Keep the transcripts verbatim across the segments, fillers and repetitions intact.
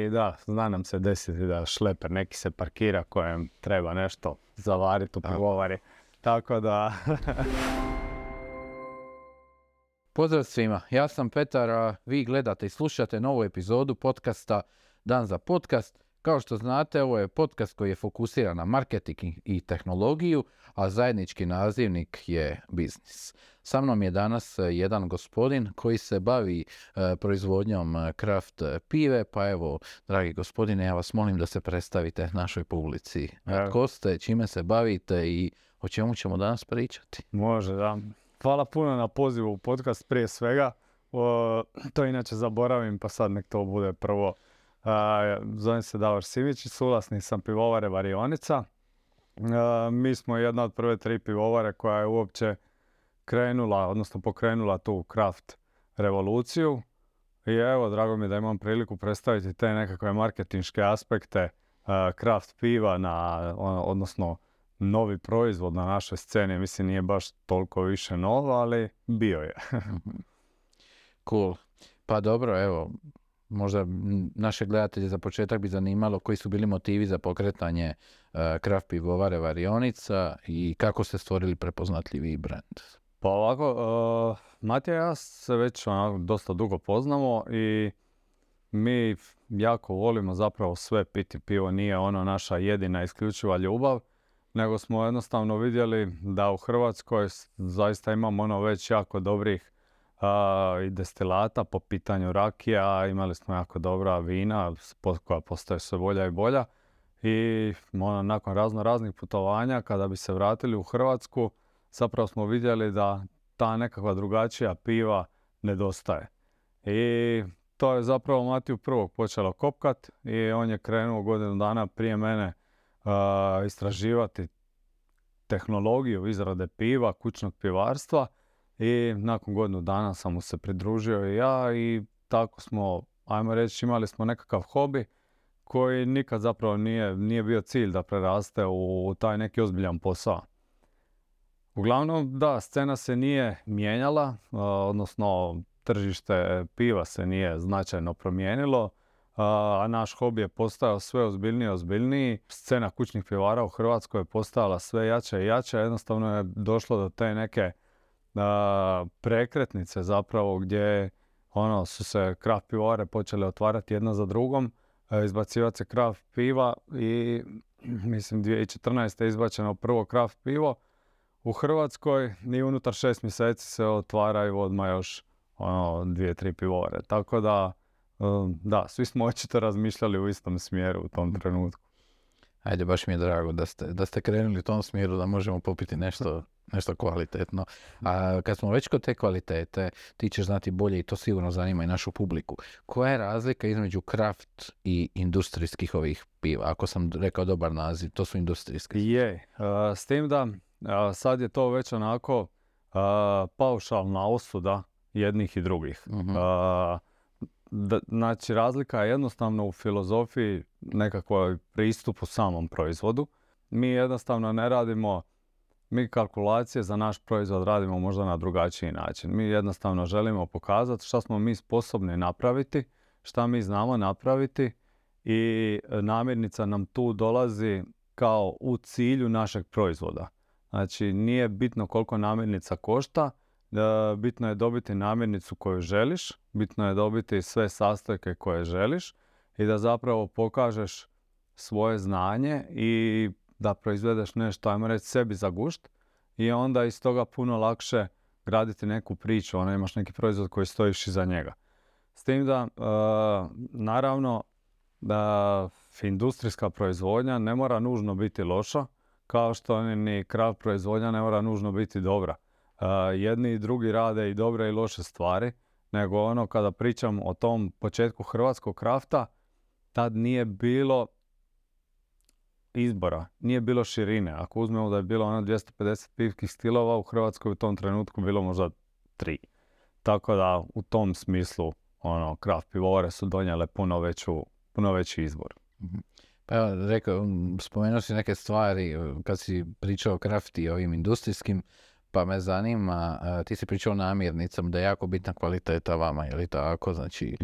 I da, zna nam se desiti da šleper neki se parkira kojem treba nešto zavariti u pivovari. Tako da... Pozdrav svima, ja sam Petar, a vi gledate i slušate novu epizodu podcasta Dan za podcast. Kao što znate, ovo je podcast koji je fokusiran na marketing i tehnologiju, a zajednički nazivnik je biznis. Sa mnom je danas jedan gospodin koji se bavi e, proizvodnjom kraft pive, pa evo, dragi gospodine, ja vas molim da se predstavite našoj publici. Evo. Tko ste, čime se bavite i o čemu ćemo danas pričati? Može, da. Hvala puno na pozivu u podcast prije svega. O, to inače zaboravim, pa sad nek to bude prvo. A, zovem se Davor Simić i suvlasnik sam pivovare Varionica. A, mi smo jedna od prve tri pivovare koja je uopće krenula, odnosno pokrenula tu kraft revoluciju. I evo, drago mi je da imam priliku predstaviti te nekakve marketinške aspekte a, kraft piva, na, odnosno novi proizvod na našoj sceni. Mislim, nije baš toliko više novo, ali bio je. Cool. Pa dobro, evo, možda naše gledatelje za početak bi zanimalo koji su bili motivi za pokretanje uh, kraft pivovare Varionica i kako ste stvorili prepoznatljivi brand. Pa ovako, uh, Matija i ja se već onako dosta dugo poznamo i mi jako volimo zapravo sve piti pivo. Nije ono naša jedina isključiva ljubav, nego smo jednostavno vidjeli da u Hrvatskoj zaista imamo ono već jako dobrih uh, i destilata po pitanju rakija. Imali smo jako dobra vina koja postaje sve bolja i bolja. I ono, nakon razno raznih putovanja, kada bi se vratili u Hrvatsku, zapravo smo vidjeli da ta nekakva drugačija piva nedostaje. I to je zapravo Matiju prvog počelo kopkat i on je krenuo godinu dana prije mene uh, istraživati tehnologiju izrade piva, kućnog pivarstva i nakon godinu dana sam mu se pridružio i ja i tako smo, ajmo reći, imali smo nekakav hobi koji nikad zapravo nije, nije bio cilj da preraste u, u taj neki ozbiljan posao. Uglavnom, da, scena se nije mijenjala, uh, odnosno tržište piva se nije značajno promijenilo, a naš hobi je postao sve ozbiljniji i ozbiljniji. Scena kućnih pivara u Hrvatskoj je postajala sve jača i jača. Jednostavno je došlo do te neke a, prekretnice zapravo gdje ono, su se kraft pivovare počele otvarati jedna za drugom, izbacivati se kraft piva i mislim dvije tisuće četrnaeste. izbačeno prvo kraft pivo u Hrvatskoj i unutar šest mjeseci se otvaraju odmah još ono, dvije, tri pivovare. Tako da da, svi smo očito razmišljali u istom smjeru u tom trenutku. Ajde, baš mi je drago da ste, da ste krenuli u tom smjeru da možemo popiti nešto, nešto kvalitetno. A kad smo već kod te kvalitete, ti ćeš znati bolje i to sigurno zanima i našu publiku. Koja je razlika između kraft i industrijskih ovih piva? Ako sam rekao dobar naziv, to su industrijski. Je, uh, s tim da uh, sad je to već onako uh, paušalna osuda jednih i drugih. Uh-huh. Uh, Da, znači, razlika je jednostavno u filozofiji nekakvoj pristupu samom proizvodu. Mi jednostavno ne radimo, mi kalkulacije za naš proizvod radimo možda na drugačiji način. Mi jednostavno želimo pokazati šta smo mi sposobni napraviti, šta mi znamo napraviti i namirnica nam tu dolazi kao u cilju našeg proizvoda. Znači, nije bitno koliko namirnica košta, bitno je dobiti namirnicu koju želiš, bitno je dobiti sve sastojke koje želiš i da zapravo pokažeš svoje znanje i da proizvedeš nešto, ajmo reći, sebi za gušt i onda iz toga puno lakše graditi neku priču, ono imaš neki proizvod koji stojiš iza njega. S tim da, e, naravno, da industrijska proizvodnja ne mora nužno biti loša, kao što ni kraft proizvodnja ne mora nužno biti dobra. Uh, jedni i drugi rade i dobre i loše stvari, nego ono kada pričam o tom početku hrvatskog krafta, tad nije bilo izbora, nije bilo širine. Ako uzmemo da je bilo ono dvjesto pedeset pivskih stilova, u Hrvatskoj u tom trenutku bilo možda tri. Tako da u tom smislu ono, kraft pivovare su donijele puno, veću, puno veći izbor. Mm-hmm. Pa evo, rekao, spomenuo si neke stvari kad si pričao o kraft i ovim industrijskim, pa me zanima, ti si pričao o namirnicama, da je jako bitna kvaliteta vama, je li tako? Znači, da.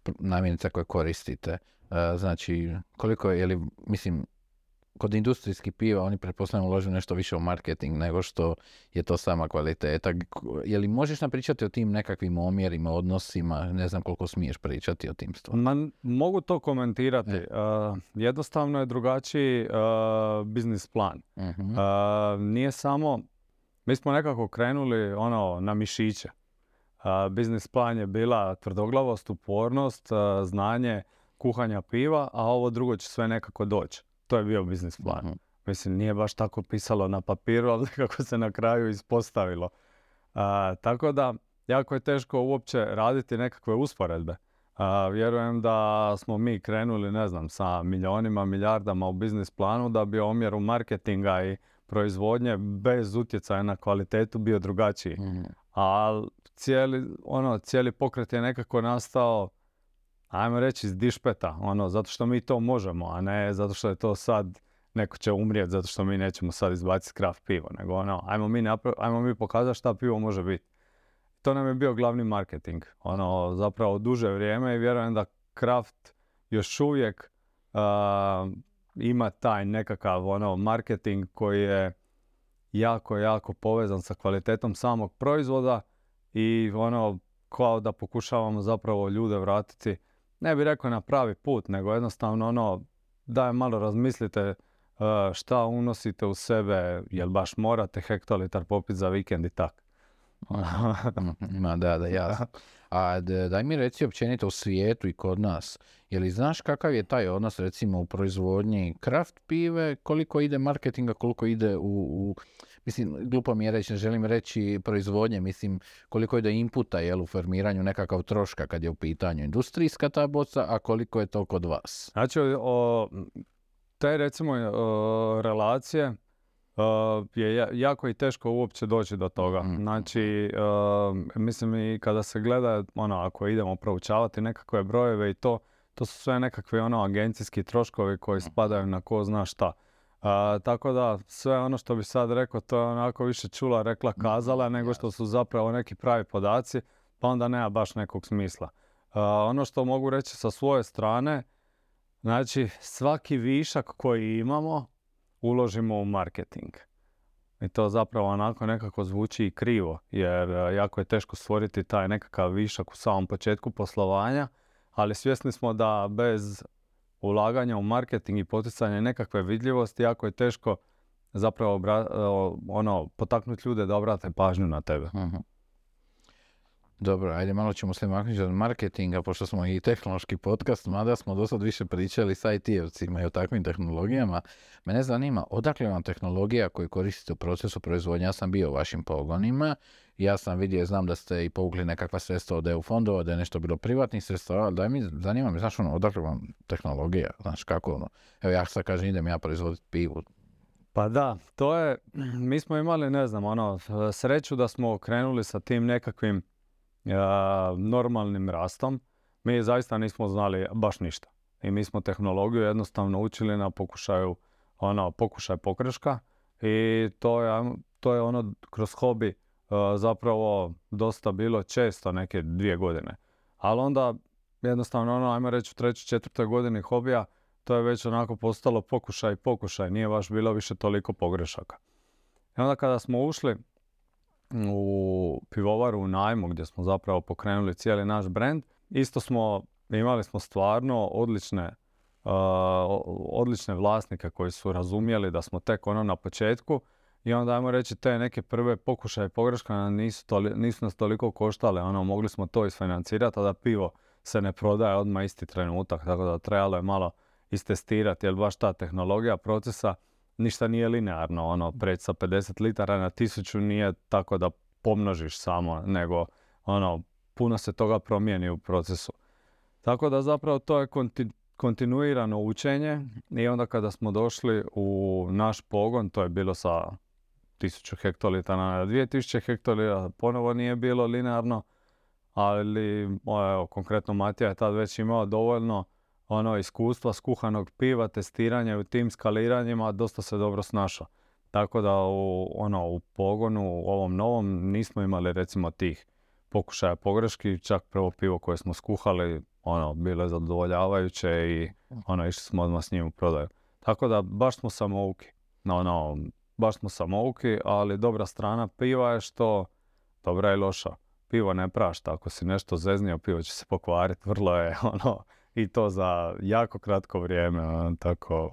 namirnica koje koristite. Uh, znači, koliko je, je li, mislim, kod industrijskih piva oni pretpostavljamo uložuju nešto više u marketing nego što je to sama kvaliteta. Je li možeš nam pričati o tim nekakvim omjerima, odnosima, ne znam koliko smiješ pričati o tim stvarima? Ma, mogu to komentirati. E. Uh, jednostavno je drugačiji uh, biznis plan. Uh-huh. Uh, nije samo, mi smo nekako krenuli ono na mišiće. Uh, biznis plan je bila tvrdoglavost, upornost, uh, znanje kuhanja piva, a ovo drugo će sve nekako doći. To je bio biznis plan. Uh-huh. Mislim, nije baš tako pisalo na papiru, ali kako se na kraju ispostavilo. Uh, tako da, jako je teško uopće raditi nekakve usporedbe. Uh, vjerujem da smo mi krenuli, ne znam, sa milionima, milijardama u biznis planu da bi omjer u marketinga i proizvodnje bez utjecaja na kvalitetu bio drugačiji. Uh-huh. Ali cijeli, ono, cijeli pokret je nekako nastao, ajmo reći, iz dišpeta, ono, zato što mi to možemo, a ne zato što je to sad neko će umrijeti zato što mi nećemo sad izbaciti kraft pivo, nego ono, ajmo mi, napra- ajmo mi pokazati šta pivo može biti. To nam je bio glavni marketing, ono, zapravo duže vrijeme i vjerujem da kraft još uvijek uh, ima taj nekakav ono, marketing koji je jako, jako povezan sa kvalitetom samog proizvoda i ono, kao da pokušavamo zapravo ljude vratiti, ne bih rekao na pravi put, nego jednostavno ono, daj malo razmislite uh, šta unosite u sebe, jel baš morate hektolitar popiti za vikend i tak. Ma da, da, jasno. A daj mi reci općenito u svijetu i kod nas, je li znaš kakav je taj odnos recimo u proizvodnji kraft pive, koliko ide marketinga, koliko ide u, u mislim, glupo mi je reći, ne želim reći proizvodnje, mislim, koliko ide inputa, jel, u formiranju nekakav troška kad je u pitanju industrijska ta boca, a koliko je to kod vas? Znači, o, te recimo o, relacije Uh, je jako i teško uopće doći do toga. Mm. Znači, uh, mislim i kada se gleda, ono, ako idemo proučavati nekakve brojeve i to, to su sve nekakvi ono agencijski troškovi koji spadaju na ko zna šta. Uh, tako da sve ono što bi sad rekao, to je onako više čula, rekla, kazala, nego što su zapravo neki pravi podaci, pa onda nema baš nekog smisla. Uh, ono što mogu reći sa svoje strane, znači svaki višak koji imamo uložimo u marketing. I to zapravo onako nekako zvuči i krivo, jer jako je teško stvoriti taj nekakav višak u samom početku poslovanja, ali svjesni smo da bez ulaganja u marketing i poticanja nekakve vidljivosti jako je teško zapravo obra- ono, potaknuti ljude da obrate pažnju na tebe. Uh-huh. Dobro, ajde malo ćemo se maknuti od marketinga, pošto smo i tehnološki podcast, mada smo do sad više pričali s I T-evcima i o takvim tehnologijama. Mene zanima, odakle vam tehnologija koju koristite u procesu proizvodnje? Ja sam bio u vašim pogonima, ja sam vidio, znam da ste i povukli nekakva sredstva od E U fondova, da je nešto bilo privatnih sredstava, ali daj mi, zanima me, znaš ono, odakle vam tehnologija, znaš kako ono, evo ja sad kažem, idem ja proizvoditi pivu. Pa da, to je, mi smo imali, ne znam, ono, sreću da smo krenuli sa tim nekakvim Uh, normalnim rastom. Mi zaista nismo znali baš ništa. I mi smo tehnologiju jednostavno učili na pokušaju, ono, pokušaj pogreška i to je, to je ono kroz hobi uh, zapravo dosta bilo često neke dvije godine. Ali onda jednostavno ono, ajmo reći u trećoj, četvrtoj godini hobija, to je već onako postalo pokušaj i pokušaj. Nije baš bilo više toliko pogrešaka. I onda kada smo ušli u pivovaru u najmu gdje smo zapravo pokrenuli cijeli naš brand, isto smo imali smo stvarno odlične uh, odlične vlasnike koji su razumjeli da smo tek ono na početku i onda ajmo reći te neke prve pokušaje pogreška nisu, toli, nisu nas toliko koštale, ono, mogli smo to isfinancirati, a da pivo se ne prodaje odmah isti trenutak, tako da trebalo je malo istestirati, jer baš ta tehnologija procesa ništa nije linearno, ono, preći sa pedeset litara na tisuću nije tako da pomnožiš samo, nego ono, puno se toga promijeni u procesu. Tako da zapravo to je konti, kontinuirano učenje i onda kada smo došli u naš pogon, to je bilo sa tisuću hektolitara na dvije tisuće hektolitara, ponovo nije bilo linearno, ali evo, konkretno Matija je tad već imao dovoljno ono iskustva skuhanog piva, testiranja u tim skaliranjima, dosta se dobro snašao. Tako da u, ono, u pogonu, u ovom novom, nismo imali recimo tih pokušaja pogreški, čak prvo pivo koje smo skuhali, ono, bile zadovoljavajuće i ono, išli smo odmah s njim u prodaju. Tako da baš smo samouki. No, no, baš smo samouki, ali dobra strana piva je što dobra i loša. Pivo ne prašta, ako si nešto zeznio, pivo će se pokvariti, vrlo je ono, i to za jako kratko vrijeme, ono, tako.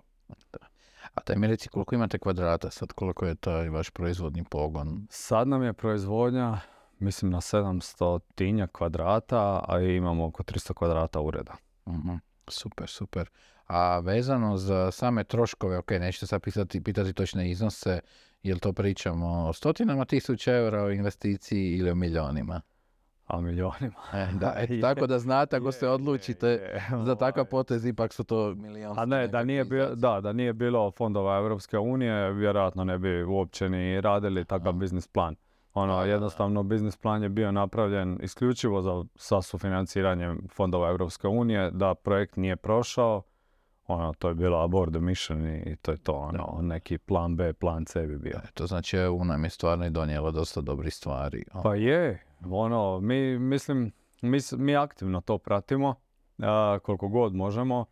A taj mi reci koliko imate kvadrata sad, koliko je taj vaš proizvodni pogon? Sad nam je proizvodnja, mislim, na sedamsto kvadrata, a imamo oko tristo kvadrata ureda. Uh-huh. Super, super. A vezano za same troškove, ok, nećete sad pitati, pitati točne iznose, jel to pričamo o stotinama tisuća eura o investiciji ili o milionima? A milionima. E, da, et, tako da znate, ako se odlučite je, je, je, za takav potez, ipak su to milijonski. A ne, da nije, bio, da, da nije bilo fondova Europske unije, vjerojatno ne bi uopće ni radili takav biznis plan. Ono, da, jednostavno, biznis plan je bio napravljen isključivo za, sa sufinanciranjem fondova Europske unije, da projekt nije prošao. Ono, to je bilo abort the mission i to je to, ono, da. Neki plan B, plan C bi bio. E, to znači, E U nam je stvarno i donijela dosta dobrih stvari. O. Pa je, ono, mi, mislim, mi, mi aktivno to pratimo, a, koliko god možemo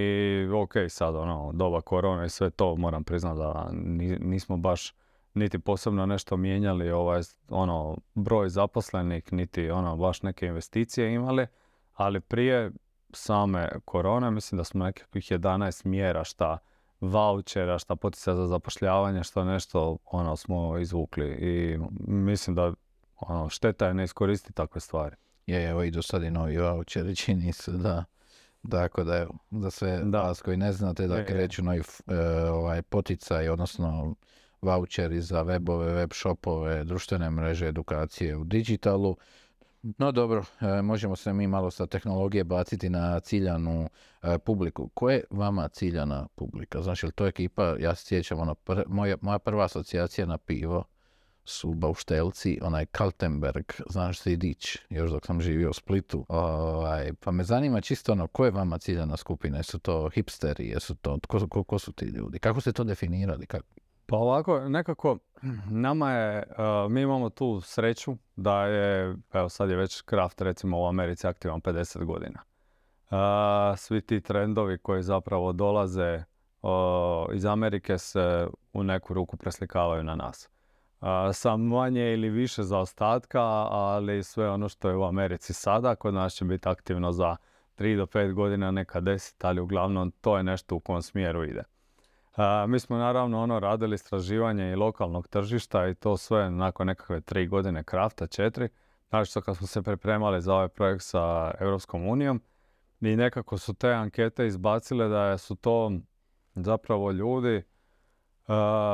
i ok, sad, ono, doba korona i sve to, moram priznati da nismo baš niti posebno nešto mijenjali, ovaj, ono, broj zaposlenih, niti, ono, baš neke investicije imali, ali prije same korone, mislim da smo nekakvih jedanaest mjera, šta vaučera, šta poticaja za zapošljavanje, što nešto, ono, smo izvukli i mislim da, ono, šteta je ne iskoristiti takve stvari. Je, evo i do sad i novi vaučeri čini se, da. Tako da, evo, za sve da. Vas koji ne znate da kreću novi e, ovaj, poticaj, odnosno vaučeri za webove, web shopove, društvene mreže, edukacije u digitalu. No dobro, e, možemo se mi malo sa tehnologije baciti na ciljanu e, publiku. Ko je vama ciljana publika? Znači, li to ekipa, ja se sjećam, ono, pr, moja, moja prva asocijacija na pivo su bauštelci, onaj Kaltenberg, znaš se i dić, još dok sam živio u Splitu. Ovaj, pa me zanima čisto ono, ko je vama ciljana skupina? Jesu to hipsteri? Jesu to, ko, ko, ko su ti ljudi? Kako ste to definirali? Kako? Pa ovako, nekako, nama je, uh, mi imamo tu sreću da je, evo sad je već craft recimo u Americi aktivan pedeset godina. Uh, svi ti trendovi koji zapravo dolaze uh, iz Amerike se u neku ruku preslikavaju na nas. Uh, sa manje ili više zaostatka, ali sve ono što je u Americi sada, kod nas će biti aktivno za tri do pet godina, neka deset, ali uglavnom to je nešto u kom smjeru ide. Uh, mi smo naravno ono radili istraživanje i lokalnog tržišta i to sve nakon nekakve tri godine krafta, četiri. Znači što kad smo se pripremali za ovaj projekt sa Europskom unijom i nekako su te ankete izbacile da su to zapravo ljudi uh,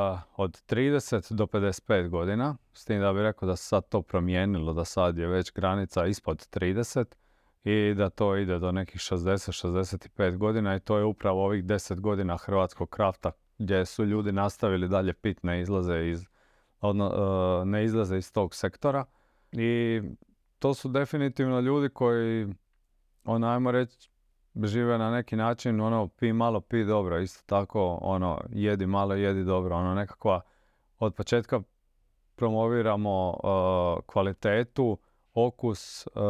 od trideset do pedeset pet godina. S tim da bih rekao da se sad to promijenilo, da sad je već granica ispod trideset i da to ide do nekih šezdeset šezdeset pet godina i to je upravo ovih deset godina hrvatskog krafta gdje su ljudi nastavili dalje pit, ne izlaze iz, odno, uh, ne izlaze iz tog sektora i to su definitivno ljudi koji, ono, ajmo reći, žive na neki način, ono, pi malo, pi dobro, isto tako, ono, jedi malo, jedi dobro, ono, nekakva, od početka promoviramo uh, kvalitetu, okus uh,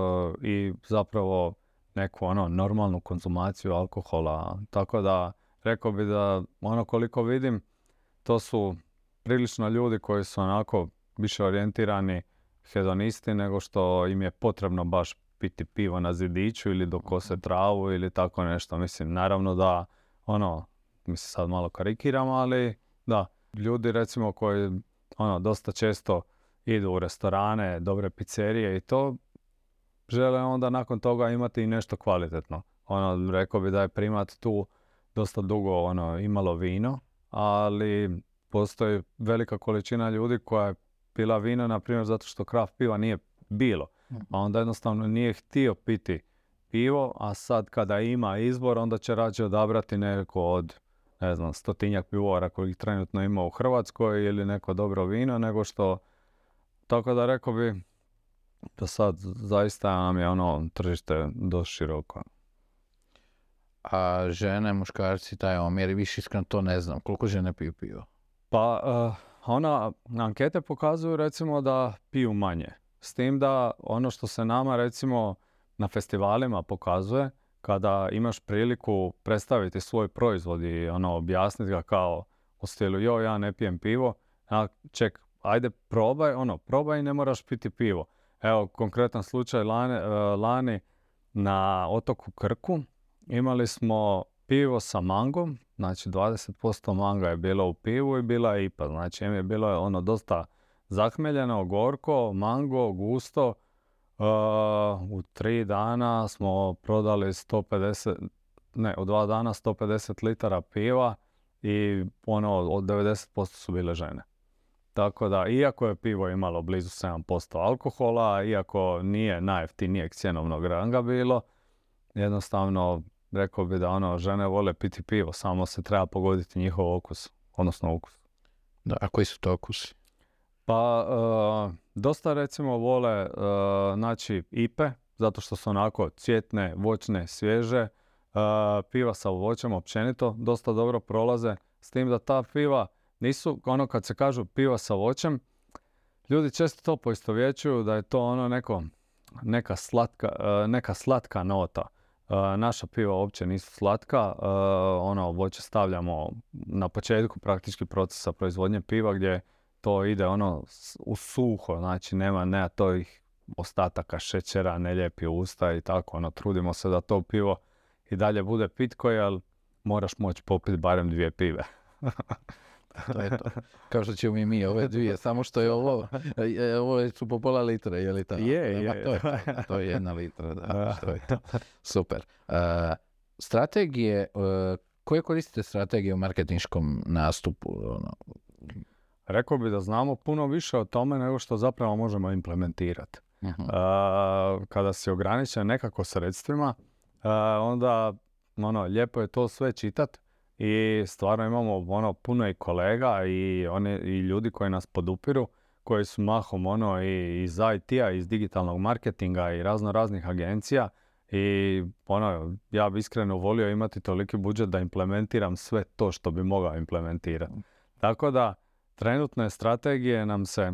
i zapravo neku ono normalnu konzumaciju alkohola. Tako da rekao bi da ono koliko vidim to su prilično ljudi koji su onako više orijentirani hedonisti nego što im je potrebno baš piti pivo na zidiću ili dok kose travu ili tako nešto. Mislim, naravno da ono, mislim sad malo karikiram, ali da, ljudi recimo koji ono dosta često idu u restorane, dobre pizzerije i to, žele onda nakon toga imati i nešto kvalitetno. Ono, rekao bi da je primat tu dosta dugo ono, imalo vino, ali postoji velika količina ljudi koja je pila vino, na primjer, zato što kraft piva nije bilo. A onda jednostavno nije htio piti pivo, a sad kada ima izbor, onda će rađe odabrati neko od, ne znam, stotinjak pivovara kojih trenutno ima u Hrvatskoj ili neko dobro vino, nego što. Tako da rekao bi da sad zaista nam je ono tržište dosta široko. A žene, muškarci, taj omjer, više iskreno to ne znam. Koliko žene piju pivo? Pa uh, ona, ankete pokazuju recimo da piju manje. S tim da ono što se nama recimo na festivalima pokazuje kada imaš priliku predstaviti svoj proizvod i ono, objasniti ga kao u stilu, jo, ja ne pijem pivo, a ček, ajde probaj, ono, probaj i ne moraš piti pivo. Evo, konkretan slučaj lani, lani na otoku Krku imali smo pivo sa mangom, znači dvadeset posto manga je bilo u pivu i bila je I P A, znači je bilo ono dosta zahmeljeno, gorko, mango, gusto. Uh, u tri dana smo prodali sto pedeset, ne, u dva dana sto pedeset litara piva i ono, od devedeset posto su bile žene. Tako da, iako je pivo imalo blizu sedam posto alkohola, iako nije najjeftinijeg cjenovnog ranga bilo, jednostavno rekao bi da ono, žene vole piti pivo, samo se treba pogoditi njihov okus, odnosno ukus. Da, a koji su to okusi? Pa, uh, dosta recimo vole uh, znači I P E, zato što su onako cvjetne, voćne, svježe. Uh, piva sa voćem općenito dosta dobro prolaze, s tim da ta piva nisu, ono kad se kažu piva sa voćem, ljudi često to poistovjećuju da je to ono neko, neka slatka, uh, neka slatka nota. Uh, naša piva uopće nisu slatka, uh, ono voće stavljamo na početku praktički procesa proizvodnje piva gdje to ide ono u suho, znači nema, nema tih ostataka šećera, ne lijepi usta i tako, ono, trudimo se da to pivo i dalje bude pitko, jer moraš moći popiti barem dvije pive. To je to. Kao što ćemo i mi ove dvije, samo što je ovo, ovo su po pola litre, je li tako? Je, je. To je, to, to je jedna litra, da, to je to. Super. Uh, strategije, uh, koje koristite strategije u marketinškom nastupu? Ono? Rekao bi da znamo puno više o tome nego što zapravo možemo implementirati. Uh-huh. Uh, kada si ograničen nekako sredstvima, uh, onda ono, lijepo je to sve čitat i stvarno imamo ono, puno i kolega i, one, i ljudi koji nas podupiru, koji su mahom ono, i iz I T-a, iz digitalnog marketinga i razno raznih agencija i ono, ja bi iskreno volio imati toliki budžet da implementiram sve to što bi mogao implementirati. Tako da trenutne strategije nam se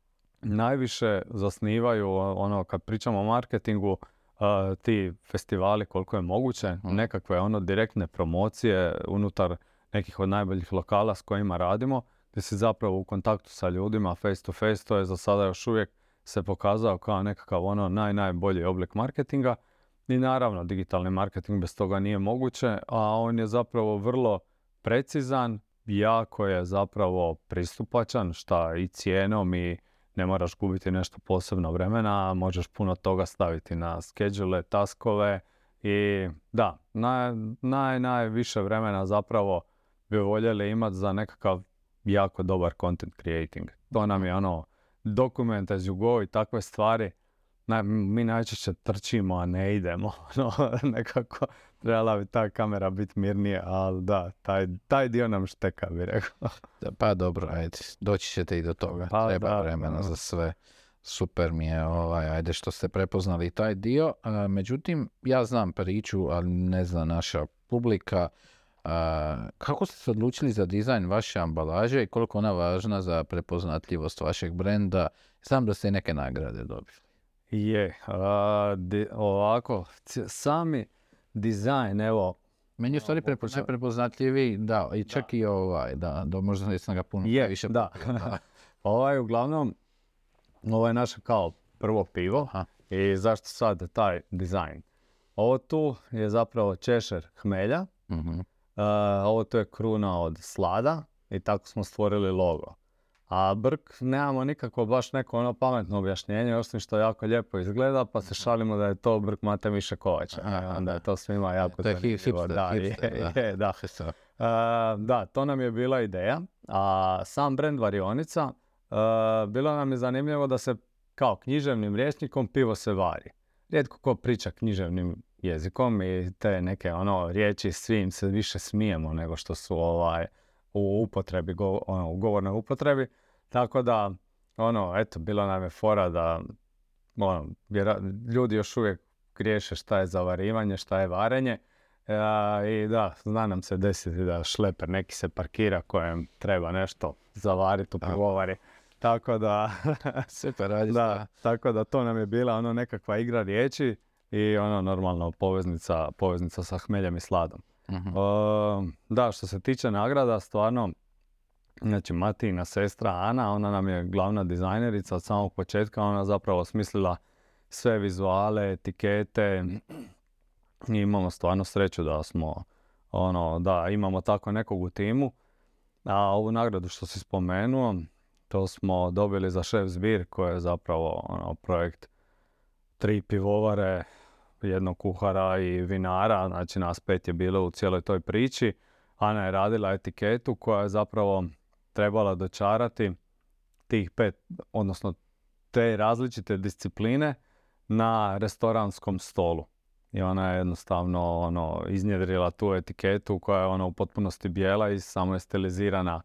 najviše zasnivaju, ono, kad pričamo o marketingu, uh, ti festivali koliko je moguće, mm. nekakve ono direktne promocije unutar nekih od najboljih lokala s kojima radimo, gdje si zapravo u kontaktu sa ljudima face to face, to je za sada još uvijek se pokazao kao nekakav ono naj, najbolji oblik marketinga i naravno digitalni marketing bez toga nije moguće, a on je zapravo vrlo precizan, jako je zapravo pristupačan, šta i cijenom i ne moraš gubiti nešto posebno vremena, možeš puno toga staviti na schedule, taskove i da, naj, naj, najviše vremena zapravo bi voljeli imati za nekakav jako dobar content creating. To nam je ono document as you go i takve stvari. Na, mi najčešće trčimo, a ne idemo. No, nekako trebala bi ta kamera biti mirnije, ali da, taj, taj dio nam šteka, bi rekao. Pa dobro, ajde, doći ćete i do toga. Pa, treba da, vremena da. Za sve. Super mi je, ovaj, ajde što ste prepoznali taj dio. A, međutim, ja znam priču, ali ne zna naša publika. A, kako ste se odlučili za dizajn vaše ambalaže i koliko ona važna za prepoznatljivost vašeg brenda? Znam da ste i neke nagrade dobili. Je, a, di, ovako, c- sami dizajn, evo. Meni je u stvari prepo, najprepoznatljiviji, da, i čak da. I ovaj, da, da možda nisam ga puno je, više. Da, da. Ovaj, uglavnom, ovo je naše kao prvo pivo. Aha. I zašto sad taj dizajn? Ovo tu je zapravo češer hmelja, uh-huh. uh, ovo tu je kruna od slada i tako smo stvorili logo. A brk nemamo nikako baš neko ono pametno objašnjenje, osim što jako lijepo izgleda, pa se šalimo da je to brk Mate Miše Kovača. Aha, onda je to svima jako zanimljivo. To je hipster, da, hipster, je, da. Je, da. Uh, da, to nam je bila ideja. A sam brand Varionica, uh, bilo nam je zanimljivo da se kao književnim rječnikom pivo se vari. Rijetko ko priča književnim jezikom i te neke ono riječi svim se više smijemo nego što su ovaj u upotrebi, go, ono, u govornoj upotrebi. Tako da, ono, eto, bilo nam je fora da ono, vjera, ljudi još uvijek griješe šta je zavarivanje, šta je varenje. E, I da, zna nam se desiti da šleper neki se parkira kojem treba nešto zavariti u pivovari. Tako da, super, radi da, tako da to nam je bila ono nekakva igra riječi. i ono normalno poveznica, poveznica sa hmeljem i sladom. Mhm. Uh, da, što se tiče nagrada, stvarno, znači Matijina sestra Ana, ona nam je glavna dizajnerica od samog početka, ona zapravo smislila sve vizuale, etikete i imamo stvarno sreću da smo, ono, da imamo tako nekog u timu. A ovu nagradu što si spomenuo, to smo dobili za Šef zbir, koji je zapravo ono, projekt tri pivovare, jednog kuhara i vinara, znači nas pet je bilo u cijeloj toj priči. Ana je radila etiketu koja je zapravo trebala dočarati tih pet, odnosno te različite discipline na restoranskom stolu. I ona je jednostavno ono, iznjedrila tu etiketu koja je ono, u potpunosti bijela i samo je stilizirana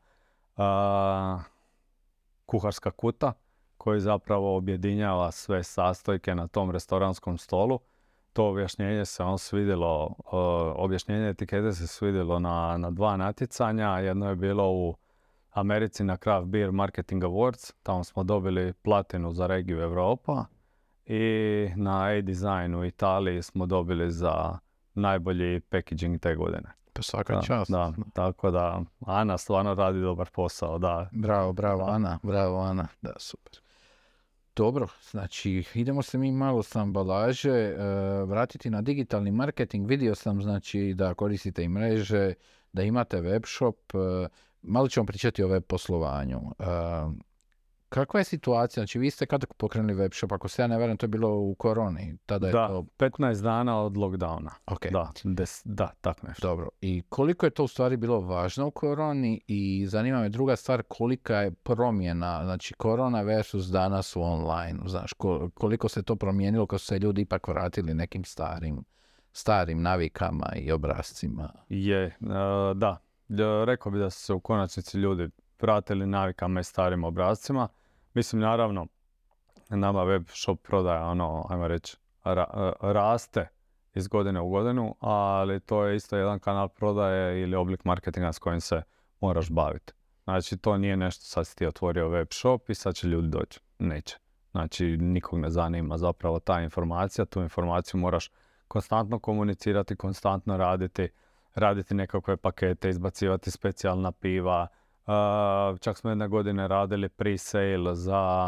a, kuharska kuta koji zapravo objedinjava sve sastojke na tom restoranskom stolu. To objašnjenje se on svidjelo, uh, objašnjenje etikete se svidjelo na, na dva natjecanja. Jedno je bilo u Americi na Craft Beer Marketing Awards, tamo smo dobili platinu za regiju Europa, i na A-Design u Italiji smo dobili za najbolji packaging te godine. Pa svaka Da, čast. da, tako da Ana stvarno radi dobar posao, da. Bravo, bravo Da. Ana, bravo Ana, da super. Dobro, znači idemo se mi malo s ambalaže e, vratiti na digitalni marketing. Vidio sam znači da koristite i mreže, da imate web shop, e, malo ćemo pričati o web poslovanju. E, kakva je situacija? Znači vi ste kada pokrenuli web shop, ako se ja ne varam, to je bilo u koroni, tada je Da, to... petnaest dana od lockdowna. Ok. Da, des, da, tak nešto. Dobro, i koliko je to u stvari bilo važno u koroni i zanima me druga stvar, kolika je promjena, znači korona versus danas u online, znaš, koliko se to promijenilo kad su se ljudi ipak vratili nekim starim, starim navikama i obrascima. Je, uh, da, D- rekao bi da su se u konačnici ljudi vratili navikama i starim obrascima. Mislim, naravno, nama web shop prodaja, ono, ajmo reći, ra- raste iz godine u godinu, ali to je isto jedan kanal prodaje ili oblik marketinga s kojim se moraš baviti. Znači, to nije nešto sad si ti otvorio web shop i sad će ljudi doći. Neće. Znači, nikog ne zanima zapravo ta informacija. Tu informaciju moraš konstantno komunicirati, konstantno raditi, raditi nekakve pakete, izbacivati specijalna piva. Uh, čak smo jedne godine radili pre-sale za,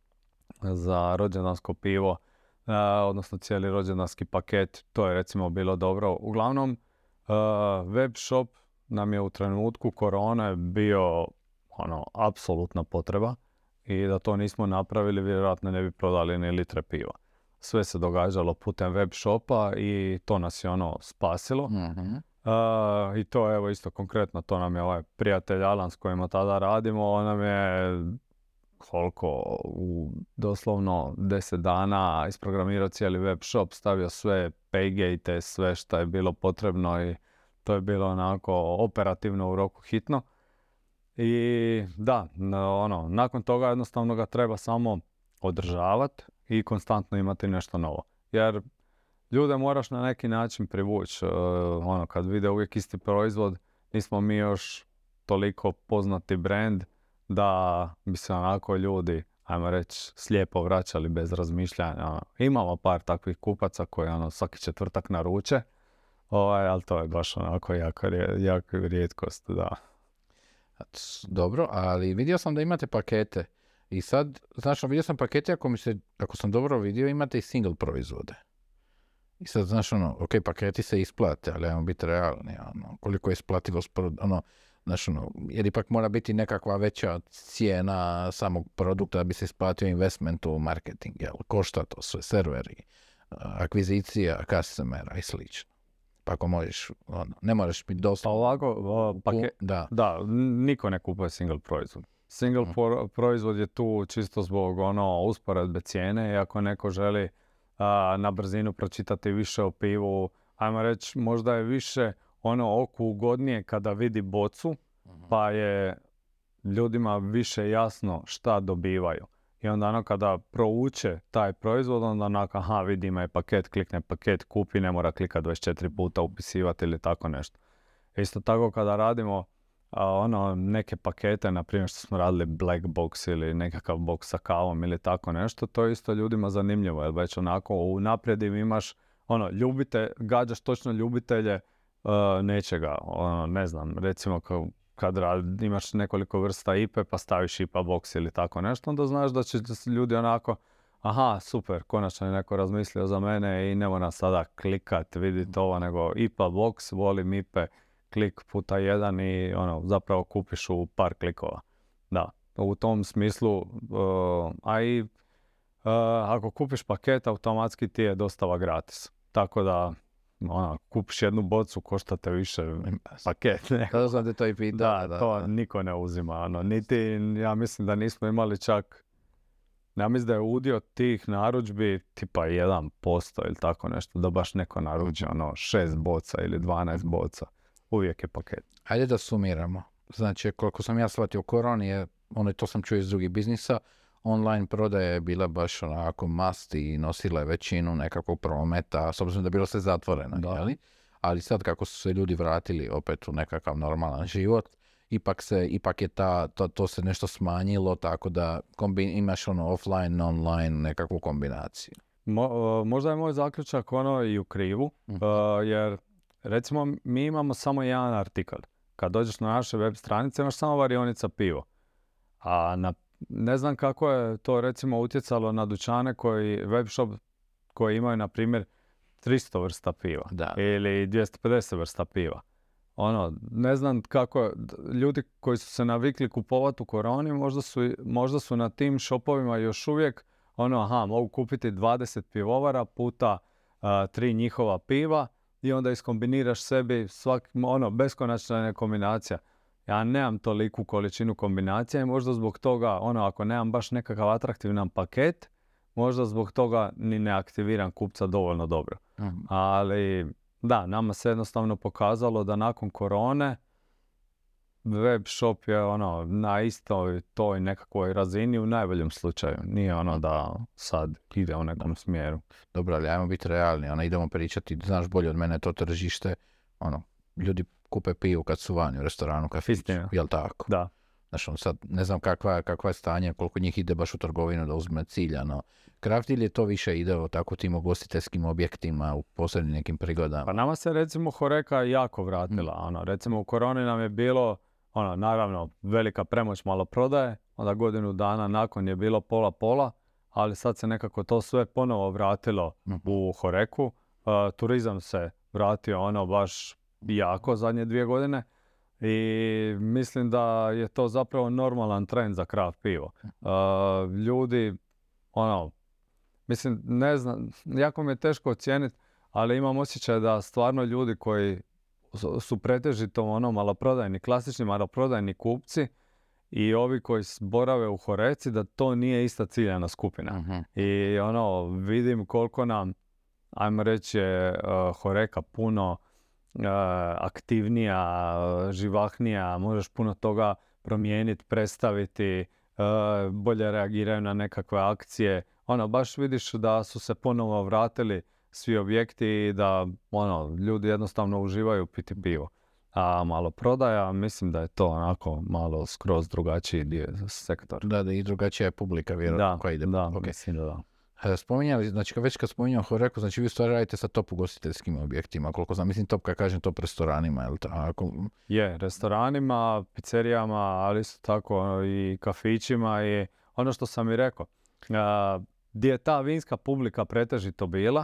za rođendansko pivo. Uh, odnosno cijeli rođendanski paket, to je recimo bilo dobro. Uglavnom, uh, web shop nam je u trenutku korone bio ono, apsolutna potreba i da to nismo napravili, vjerojatno ne bi prodali ni litre piva. Sve se događalo putem web shopa i to nas je ono spasilo. Mhm. Uh, I to evo isto konkretno, to nam je ovaj prijatelj Alan s kojima tada radimo, on nam je koliko, u doslovno deset dana isprogramirao cijeli web shop, stavio sve paygate, sve što je bilo potrebno i to je bilo onako operativno u roku hitno. I da, no, ono, nakon toga jednostavno ga treba samo održavati i konstantno imati nešto novo. Jer ljude moraš na neki način privući. Uh, ono, kad vide uvijek isti proizvod, nismo mi još toliko poznati brand da bi se onako ljudi, ajmo reći, slijepo vraćali bez razmišljanja. Ono, imamo par takvih kupaca koji ono, svaki četvrtak naruče, ovaj, ali to je baš onako jako, jako rijetkost, da. Dobro, ali vidio sam da imate pakete. I sad, znaš, vidio sam pakete, ako, mi se, ako sam dobro vidio, imate i single proizvode. I sad, znaš, ono, ok, paketi se isplate, ali ajmo biti realni, ono, koliko je isplativost, ono, znaš, ono, jer ipak mora biti nekakva veća cijena samog produkta da bi se isplatio investment u marketing, jel? Košta to sve, serveri, akvizicija, customera i slično. Pa ako možeš, ono, ne moraš biti dosta... Pa ovako, o, pake... Da. da, niko ne kupuje single proizvod. Single Mhm. por- proizvod je tu čisto zbog ono usporedbe cijene i ako neko želi a, na brzinu pročitati više o pivu, ajmo reći, možda je više ono oku ugodnije kada vidi bocu, pa je ljudima više jasno šta dobivaju. I onda ono kada prouče taj proizvod, onda onako, aha, vidi ima je paket, klikne paket, kupi, ne mora klikati dvadeset četiri puta, upisivati ili tako nešto. Isto tako kada radimo a ono, neke pakete, na primjer što smo radili black box ili nekakav box sa kavom ili tako nešto, to je isto ljudima zanimljivo, jer već onako u naprijed im imaš, ono, ljubite, gađaš točno ljubitelje uh, nečega, ono, ne znam, recimo kao kad rad, imaš nekoliko vrsta I P E pa staviš I P A box ili tako nešto, onda znaš da će ljudi onako, aha, super, konačno je neko razmislio za mene i ne mora sada klikat, vidite ovo, nego I P A box, volim I P E, klik puta jedan i ono, zapravo kupiš u par klikova. Da, u tom smislu, uh, a i uh, ako kupiš paket, automatski ti je dostava gratis. Tako da, ono, kupiš jednu bocu, košta te više paket. Kada sam te to i pitao. Da, Da, to da. niko ne uzima. Ono, niti, ja mislim da nismo imali čak, ja mislim da je udio tih narudžbi tipa jedan posto ili tako nešto, da baš neko naruči ono šest boca ili dvanaest boca. Uvijek je paket. Hajde da sumiramo. Znači, koliko sam ja shvatio u koroni, je, ono, to sam čuo iz drugih biznisa, online prodaja je bila baš onako must i nosila je većinu nekakvog prometa, s obzirom da je bilo sve zatvoreno, Da. jeli? Ali sad kako su se ljudi vratili opet u nekakav normalan život, ipak se, ipak je ta, to, to se nešto smanjilo, tako da kombi, imaš ono offline, online, nekakvu kombinaciju. Mo, uh, možda je moj zaključak ono i u krivu, Mhm. uh, jer recimo mi imamo samo jedan artikl. Kad dođeš na naše web stranice imaš samo varionica pivo. A na, ne znam kako je to recimo utjecalo na dućane koji, web shop koji imaju na primjer tristo vrsta piva Da. ili dvjesto pedeset vrsta piva. Ono, ne znam kako, ljudi koji su se navikli kupovati u koroni, možda su, možda su na tim shopovima još uvijek, ono, aha, mogu kupiti dvadeset pivovara puta uh, tri njihova piva i onda iskombiniraš sebi svak, ono, beskonačna je kombinacija. Ja nemam toliku količinu kombinacija i možda zbog toga, ono, ako nemam baš nekakav atraktivan paket, možda zbog toga ni ne aktiviram kupca dovoljno dobro. Mhm. Ali da, nama se jednostavno pokazalo da nakon korone web shop je ono na istoj toj nekakvoj razini u najboljem slučaju. Nije ono da sad ide u nekom smjeru. Dobro, ali ajmo biti realni, ono, idemo pričati, znaš bolje od mene to tržište, ono, ljudi kupe pivu kad su vani u restoranu, kafiću, Istina. jel tako? Da. Znaš, on sad, ne znam kakva, je- kakva je stanje, koliko njih ide baš u trgovinu da uzme ciljano. Kraft ili je to više ide o tako tim ugostiteljskim objektima u posebnim nekim prigodama? Pa nama se recimo Horeka jako vratila. Mm. Ono, recimo u koroni nam je bilo, ono, naravno, velika premoć maloprodaje, onda godinu dana nakon je bilo pola-pola, ali sad se nekako to sve ponovo vratilo Mm. u Horeku. Uh, turizam se vratio ono baš jako zadnje dvije godine i mislim da je to zapravo normalan trend za kraft pivo. Uh, ljudi, ono, mislim, ne znam, jako mi je teško ocijeniti, ali imam osjećaj da stvarno ljudi koji su- su pretežito ono maloprodajni, klasični maloprodajni kupci i ovi koji s- borave u Horeci, da to nije ista ciljana skupina. Mhm. I ono, vidim koliko nam, ajmo reći, je uh, Horeka puno uh, aktivnija, uh, živahnija, možeš puno toga promijeniti, predstaviti, uh, bolje reagiraju na nekakve akcije. Ono, baš vidiš da su se ponovo vratili svi objekti i da ono, ljudi jednostavno uživaju piti pivo. A malo prodaja, mislim da je to onako malo skroz drugačiji dio sektor. Da, da i drugačija je publika, vjerojatno, Da, koja ide. da, Ok. mislim da da. E, Spominjali, znači kad već kad spominjam Horeku, znači vi u stvari radite sa top ugostiteljskim objektima, koliko znam, mislim top kad kažem top restoranima, jel tako? Je, restoranima, pizzerijama, ali isto tako ono, i kafićima i ono što sam i rekao, a, gdje je ta vinska publika pretežito bila,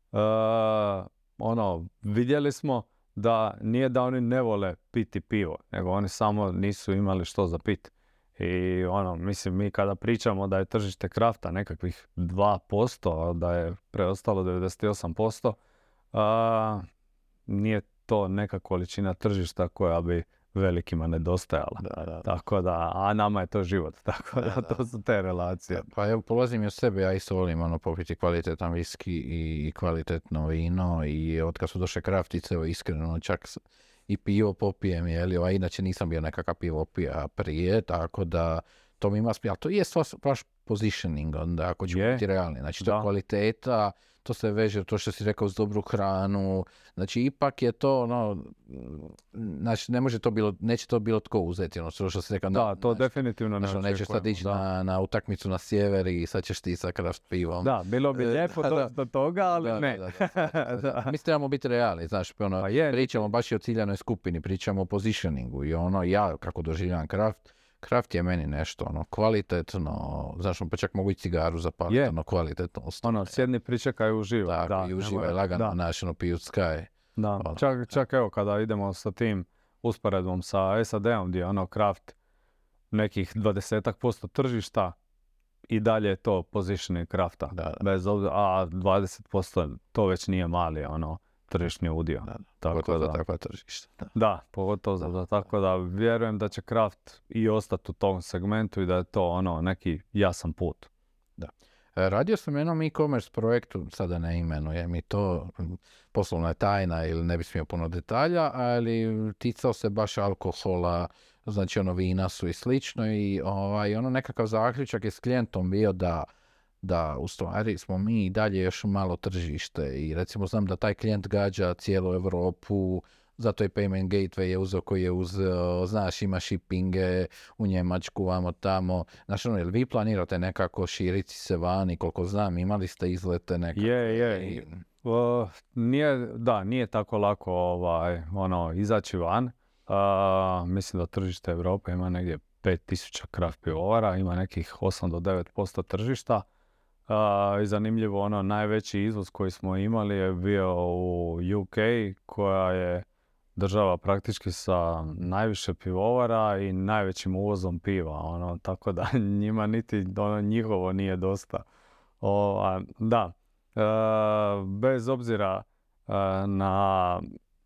a, ono, vidjeli smo da nije da oni ne vole piti pivo, nego oni samo nisu imali što za pit. I ono, mislim, mi kada pričamo da je tržište krafta nekakvih dva posto, a da je preostalo devedeset osam posto, a, nije to neka količina tržišta koja bi velikima nedostajala. Da, da. Tako da, a nama je to život, tako da, Da, da. to su te relacije. Pa evo, polazim i od sebe, ja isto volim ono, popiti kvalitetan viski i, i kvalitetno vino i od kad su došle kraftice, evo, iskreno, čak s- i pivo popijem, jeli, a inače nisam bio nekakav pivopija prije, tako da to mi ima smisla. To je stvar, baš positioning, onda, ako ćemo Je, biti realni. Znači, to je da. kvaliteta, to se veže, to što si rekao, uz dobru hranu. Znači, ipak je to, ono, znači, ne može to bilo, neće to bilo tko uzeti, ono, što si rekao. Da, to znači, definitivno ne znači, očekujemo. nećeš sad ići da. na, na utakmicu na sjever i sad ćeš ti sa kraft pivom. Da, bilo bi E, lijepo da, doći do toga, ali Da, ne. da, da, da, da. Mi trebamo biti realni, znaš, ono, Pa je, pričamo baš i o ciljanoj skupini, pričamo o positioningu i ono, ja kako doživljavam kraft, kraft je meni nešto, ono, kvalitetno, znaš, pa čak mogu i cigaru zapaliti, Je. ono, kvalitetno ostane. ono, sjedni, pričekaj, uživaj. Tako, Da, i uživaj nemoj- lagano, da. znaš, ono, piju Sky. Da, Ono, čak, čak evo kada idemo sa tim usporedbom sa S A D-om gdje je ono Kraft nekih dvadesetak posto tržišta i dalje je to positioning Krafta. Da, da. Bez obzira, a dvadeset posto to već nije mali ono tržišni udio. Da, da. Tako Pogotovo za da, takva tržišta. Da. da, pogotovo za, za tako da vjerujem da će Kraft i ostati u tom segmentu i da je to ono neki jasan put. E, Radio sam jednom e-commerce projektu, sada ne imenujem i to, m, poslovna je tajna ili ne bi smio puno detalja, ali ticao se baš alkohola, znači ono vina su i slično i ovaj, ono nekakav zaključak je s klijentom bio da da u stvari smo mi i dalje još malo tržište i recimo znam da taj klijent gađa cijelu Europu, zato je Payment Gateway je uzeo koji je uzeo, znaš, ima shippinge u Njemačku, vamo tamo. Znaš, ono, jel vi planirate nekako širiti se vani, koliko znam, imali ste izlete nekako? Je, je. i- Uh, nije, da, nije tako lako ovaj, ono, izaći van. Uh, mislim da tržište Europe ima negdje pet tisuća kraft pivovara, ima nekih osam do devet posto tržišta. Uh, I zanimljivo, ono, najveći izvoz koji smo imali je bio u U K, koja je država praktički sa najviše pivovara i najvećim uvozom piva, ono, tako da njima niti ono njihovo nije dosta. O, a, da, e, bez obzira e, na,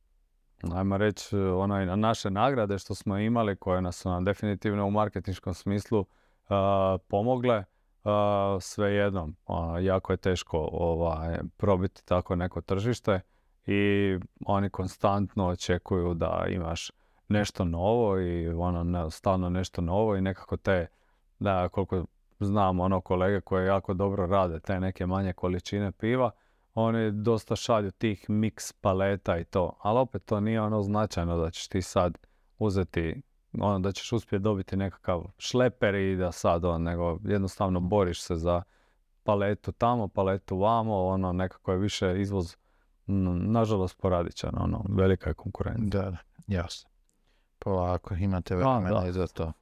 ajmo reći, ono, i na naše nagrade što smo imali, koje nas su nam definitivno u marketinškom smislu e, pomogle, e, svejedno, e, jako je teško ovaj, probiti tako neko tržište i oni konstantno očekuju da imaš nešto novo i ono, ne, stalno nešto novo i nekako te, da, koliko znam ono kolege koje jako dobro rade te neke manje količine piva, oni dosta šalju tih mix paleta i to, ali opet to nije ono značajno da ćeš ti sad uzeti, ono da ćeš uspjeti dobiti nekakav šleper i da sad on, nego jednostavno boriš se za paletu tamo, paletu vamo, ono nekako je više izvoz, n- nažalost poradičan, ono, velika je konkurencija. Da, da, jasno. Polako, imate A, vremena da. i za to.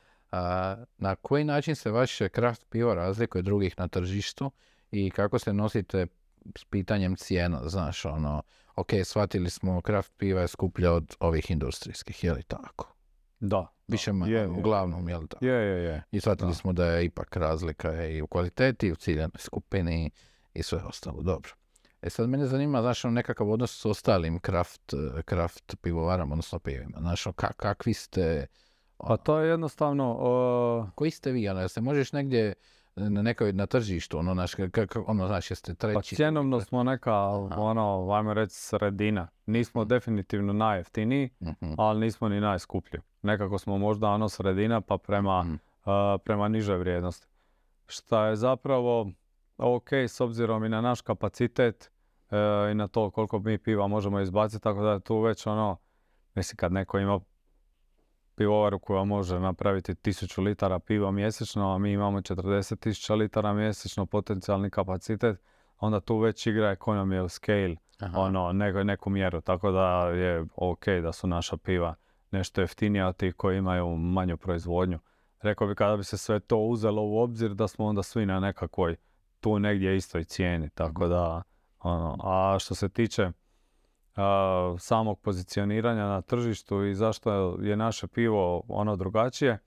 A, na koji način se vaše kraft pivo razlikuje od drugih na tržištu i kako se nosite s pitanjem cijena, znaš, ono, ok, shvatili smo kraft piva je skuplja od ovih industrijskih, je li tako? Da. Više da, manje, je, je. uglavnom, je li tako? Je, je, je. I shvatili Da. smo da je ipak razlika i u kvaliteti, i u ciljanoj skupini i sve ostalo, dobro. E sad mene zanima, znaš, ono, nekakav odnos s ostalim kraft, kraft pivovarama, odnosno pivima, znaš, ono, ka- kakvi ste, Pa to je jednostavno, o, koji ste vi, ono, jel se možeš negdje na nekoj, na tržištu, ono, znaš, kako, ono, znaš, jeste pa treći? cjenovno smo neka, Aha. ono, ajmo reći sredina. Nismo Mhm. definitivno najjeftiniji, Mhm, ali nismo ni najskuplji. Nekako smo možda ono sredina pa prema, mhm, a, prema nižoj vrijednosti. Šta je zapravo ok s obzirom i na naš kapacitet e, i na to koliko mi piva možemo izbaciti, tako da je tu već ono, mislim kad neko ima pivovaru koja može napraviti tisuću litara piva mjesečno, a mi imamo četrdeset tisuća litara mjesečno potencijalni kapacitet, onda tu već igra ekonomija u scale, aha, ono, neku, neku mjeru, tako da je ok da su naša piva nešto jeftinija od tih koji imaju manju proizvodnju. Rekao bi kada bi se sve to uzelo u obzir da smo onda svi na nekakvoj tu negdje istoj cijeni, tako da, ono, a što se tiče a, samog pozicioniranja na tržištu i zašto je naše pivo ono drugačije,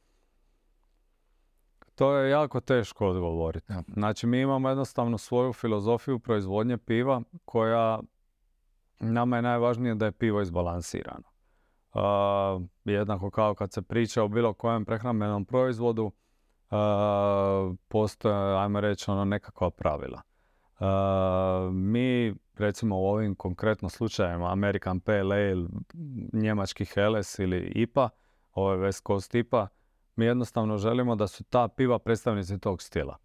to je jako teško odgovoriti. Ja. Znači mi imamo jednostavno svoju filozofiju proizvodnje piva koja, nama je najvažnije da je pivo izbalansirano. Uh, jednako kao kad se priča o bilo kojem prehrambenom proizvodu, uh, postoje, ajmo reći, ono nekakva pravila. Uh, mi, recimo u ovim konkretno slučajevima American Pale Ale, njemački Helles ili I P A, ovo je West Coast I P A, mi jednostavno želimo da su ta piva predstavnici tog stila.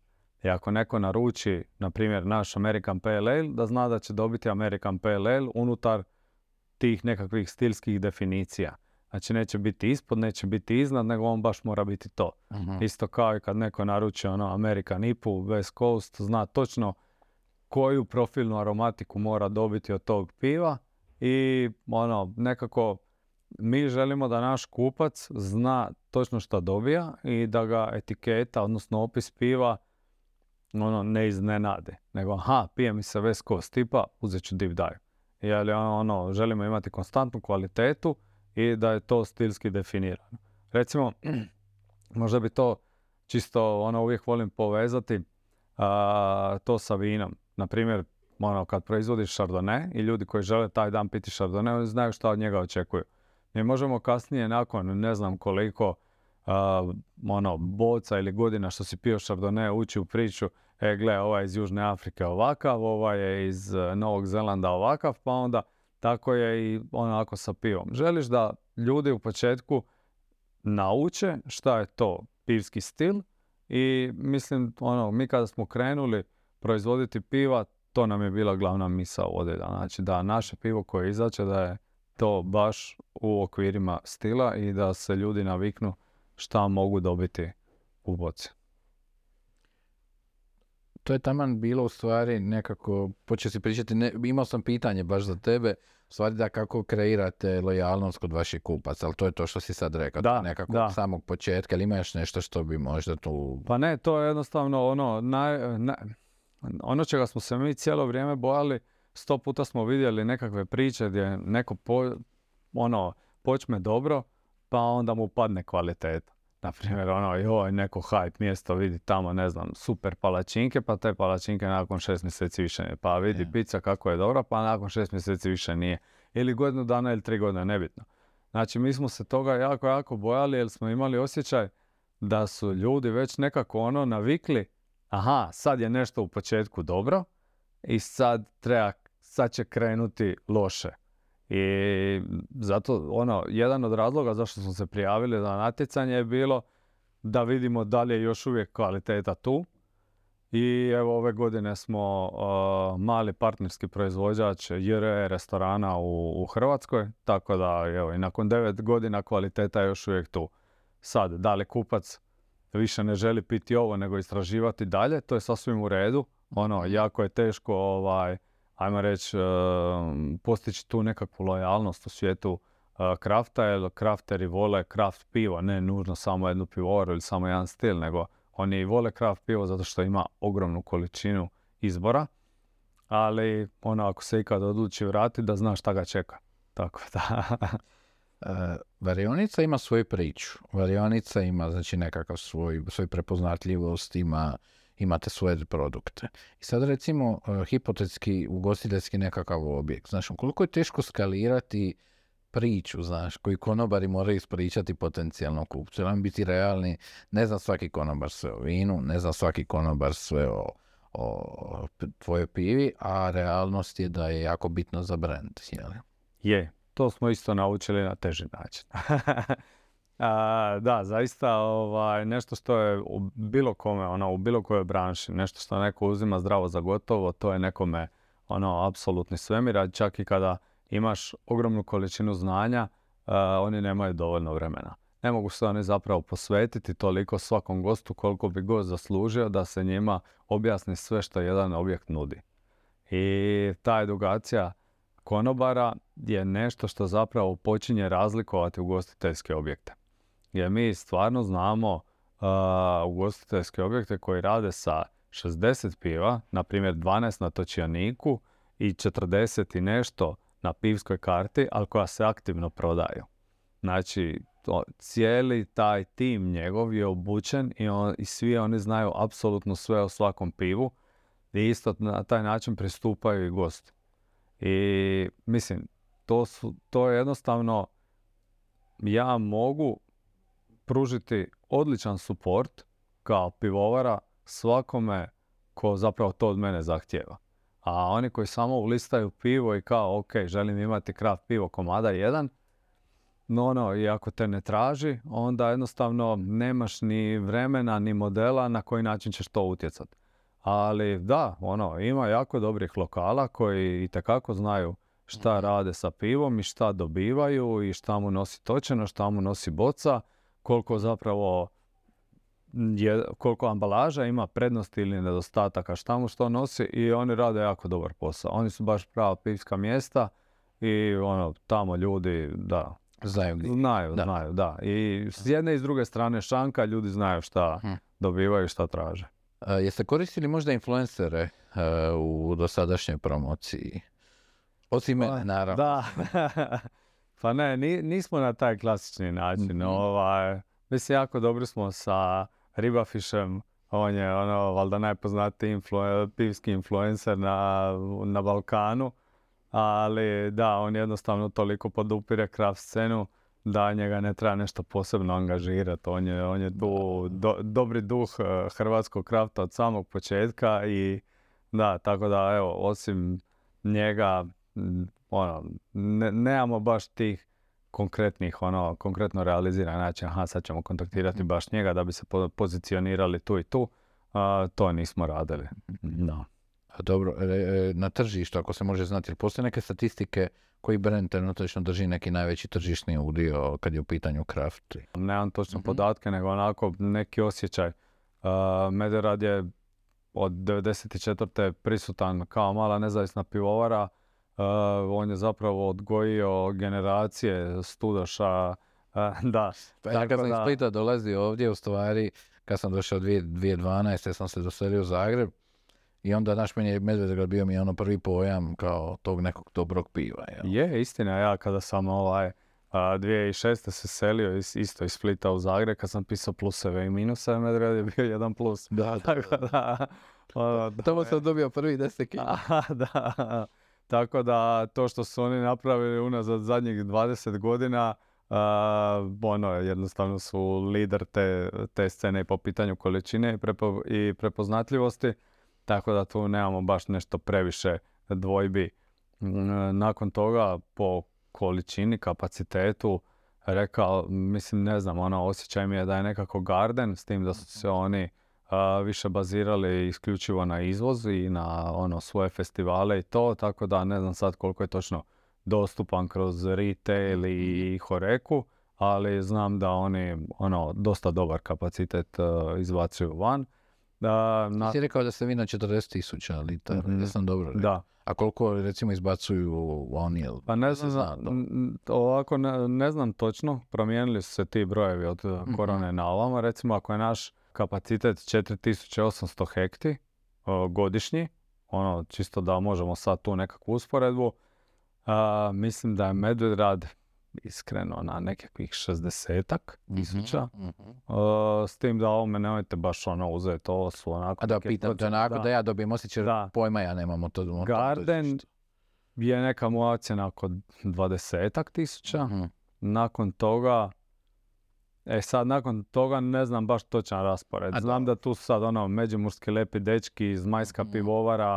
I ako neko naruči, na primjer, naš American Pale Ale, da zna da će dobiti American Pale Ale unutar tih nekakvih stilskih definicija. Znači neće biti ispod, neće biti iznad, nego on baš mora biti to. Mhm. Isto kao i kad neko naruči ono American I P U, West Coast, zna točno koju profilnu aromatiku mora dobiti od tog piva i ono, nekako mi želimo da naš kupac zna točno što dobija i da ga etiketa, odnosno opis piva ono, ne iznenade. Nego, aha, pije mi se West Coast tipa, uzet ću Deep Dive. Jer ono, želimo imati konstantnu kvalitetu i da je to stilski definirano. Recimo, možda bi to čisto ono, uvijek volim povezati a, to sa vinom. Naprimjer, ono, kad proizvodiš Chardonnay i ljudi koji žele taj dan piti Chardonnay, oni znaju šta od njega očekuju. Mi možemo kasnije, nakon ne znam koliko a, ono, boca ili godina što si pio Chardonnay, ući u priču, e, gle, ovaj je iz Južne Afrike ovakav, ovaj je iz uh, Novog Zelanda ovakav, pa onda tako je i onako sa pivom. Želiš da ljudi u početku nauče šta je to pivski stil i mislim, ono, mi kada smo krenuli proizvoditi piva, to nam je bila glavna misao ovdje. Znači da naše pivo koje izađe, da je to baš u okvirima stila i da se ljudi naviknu šta mogu dobiti u boci. To je taman bilo u stvari nekako, počeo si pričati, ne, imao sam pitanje baš za tebe, u stvari da kako kreirate lojalnost kod vaših kupaca, ali to je to što si sad rekao, Da, nekako da. od samog početka, ili imaš nešto što bi možda tu... Pa ne, to je jednostavno ono, naj, naj, ono čega smo se mi cijelo vrijeme bojali, sto puta smo vidjeli nekakve priče gdje neko po, ono, počne dobro, pa onda mu padne kvaliteta. Naprimjer, ono, joj, neko hype mjesto vidi tamo, ne znam, super palačinke, pa te palačinke nakon šest mjeseci više nije. Pa vidi Je. pizza kako je dobra, pa nakon šest mjeseci više nije. Ili godinu dana ili tri godine, nebitno. Znači, mi smo se toga jako, jako bojali jer smo imali osjećaj da su ljudi već nekako ono navikli, aha, sad je nešto u početku dobro i sad treba, sad će krenuti loše. I zato, ono, jedan od razloga zašto smo se prijavili za natjecanje je bilo da vidimo da li je još uvijek kvaliteta tu. I evo ove godine smo uh, mali partnerski proizvođač J R E restorana u, u Hrvatskoj, tako da evo i nakon devet godina kvaliteta je još uvijek tu. Sad, da li kupac više ne želi piti ovo nego istraživati dalje, to je sasvim u redu. Ono, jako je teško ovaj, ajmo reći, uh, postići tu nekakvu lojalnost u svijetu uh, krafta, jer krafteri vole kraft pivo, ne nužno samo jednu pivovaru ili samo jedan stil, nego oni vole kraft pivo zato što ima ogromnu količinu izbora, ali ono, ako se ikad odluči vratiti, da zna šta ga čeka. Tako da... Uh, varionica ima svoju priču. Varionica ima znači nekakav svoj, svoj prepoznatljivost, ima, imate svoje produkte. I sad recimo uh, hipotetski ugostiteljski nekakav objekt. Znaš, koliko je teško skalirati priču, znaš, koju konobari moraju ispričati potencijalno kupcu. Jer biti realni, ne zna svaki konobar sve o vinu, ne zna svaki konobar sve o, o tvojoj pivi, a realnost je da je jako bitno za brand. Jeli? Je. To smo isto naučili na teži način. A, da, zaista ovaj, nešto što je u bilo kome, ono, u bilo kojoj branši, nešto što neko uzima zdravo za gotovo, to je nekome ono, apsolutni svemir, a čak i kada imaš ogromnu količinu znanja, uh, oni nemaju dovoljno vremena. Ne mogu se oni zapravo posvetiti toliko svakom gostu koliko bi gost zaslužio da se njima objasni sve što jedan objekt nudi. I ta edukacija konobara je nešto što zapravo počinje razlikovati ugostiteljske objekte. Jer mi stvarno znamo uh, ugostiteljske objekte koji rade sa šezdeset piva, na primjer dvanaest na točioniku i četrdeset i nešto na pivskoj karti, ali koja se aktivno prodaju. Znači, to, cijeli taj tim njegov je obučen i, on, i svi oni znaju apsolutno sve o svakom pivu i isto na taj način pristupaju i gostu. I mislim, to, su, to je jednostavno, ja mogu pružiti odličan suport kao pivovara svakome ko zapravo to od mene zahtijeva. A oni koji samo ulistaju pivo i kao, ok, želim imati kraft pivo komada jedan, no ono, i ako te ne traži, onda jednostavno nemaš ni vremena, ni modela na koji način ćeš to utjecati. Ali da, ono, ima jako dobrih lokala koji itekako znaju šta rade sa pivom i šta dobivaju i šta mu nosi točeno, šta mu nosi boca, koliko zapravo je, koliko ambalaža ima prednosti ili nedostataka, šta mu što nosi i oni rade jako dobar posao. Oni su baš prava pivska mjesta i ono, tamo ljudi, da, Znaju gdje. znaju, Da. znaju, da. I s jedne i s druge strane šanka ljudi znaju šta Hm. dobivaju i šta traže. Uh, jeste koristili možda influencere uh, u dosadašnjoj promociji? Osim mene, naravno. Da. Pa ne, ni- nismo na taj klasični način. Mhm. Ovaj, mislim, jako dobri smo sa Ribafišem. On je ono, valjda najpoznatiji influ- pivski influencer na, na Balkanu. Ali da, on jednostavno toliko podupire craft scenu da njega ne treba nešto posebno angažirati. On je, on je tu do- dobri duh eh, hrvatskog krafta od samog početka i da, tako da evo, osim njega, m, ono, ne, nemamo baš tih konkretnih, ono, konkretno realiziranih način, aha, sad ćemo kontaktirati baš njega da bi se po- pozicionirali tu i tu. A, to nismo radili. Da. A dobro, e, e, na tržištu, ako se može znati, jel postoje neke statistike koji brand trenutno drži neki najveći tržišni udio kad je u pitanju craft? Nemam točno Mhm. podatke, nego onako neki osjećaj. Uh, Medorad je od devedeset četvrte prisutan kao mala nezavisna pivovara. Uh, on je zapravo odgojio generacije studoša. Uh, da, Pa ja kad tako sam iz da- Splita dolazio ovdje, u stvari, kad sam došao dvije tisuće dvanaeste. sam se doselio u Zagreb i onda naš meni je Medvedgrad bio mi je ono prvi pojam kao tog nekog dobrog piva. Jel? Je, istina, ja kada sam ovaj, a, dvije tisuće šeste se selio iz, isto iz Splita u Zagreb, kad sam pisao pluseve i minuse, Medorad je bio jedan plus. Da, Tako da, ono, Tamo sam dobio prvi deset kila. Aha, da. Tako da to što su oni napravili unazad zadnjih dvadeset godina, a, ono, jednostavno su lider te, te scene i po pitanju količine i, prepo, i prepoznatljivosti, tako da tu nemamo baš nešto previše dvojbi. Mm, Nakon toga po količini, kapacitetu, rekao, mislim, ne znam, ono, osjećaj mi je da je nekako Garden, s tim da su se oni a, više bazirali isključivo na izvoz i na ono svoje festivale i to, tako da ne znam sad koliko je točno dostupan kroz retail i horeku, ali znam da oni ono dosta dobar kapacitet uh, izbacuju van. Da, na, Ti rekao da ste vi na četrdeset tisuća litara, Mhm. ja sam dobro rekao. da. A koliko recimo izbacuju oni? Jel? Pa ne se znam, zna to. n- ovako ne, ne znam točno, promijenili su se ti brojevi od uh, Mhm. korone na ovamo. Recimo ako je naš kapacitet četiri tisuće osamsto hekti uh, godišnji, ono čisto da možemo sad tu nekakvu usporedbu, uh, mislim da je Medvedgrad iskreno na nekakvih šezdesetak tisuća. Mhm. Uh, s tim da ovome nemojte baš ono uzeti, ovo su onako A da neke pitam te procjene, onako da. ja dobijem osjećaj Da. pojma, ja nemam o to. o tom Garden tržištu. je neka moja ocjena oko dvadesetak tisuća. Mhm. Nakon toga, e sad nakon toga ne znam baš točan raspored. A Znam dobro. da tu su sad ono međimurski lepi dečki, Zmajska Mhm. pivovara.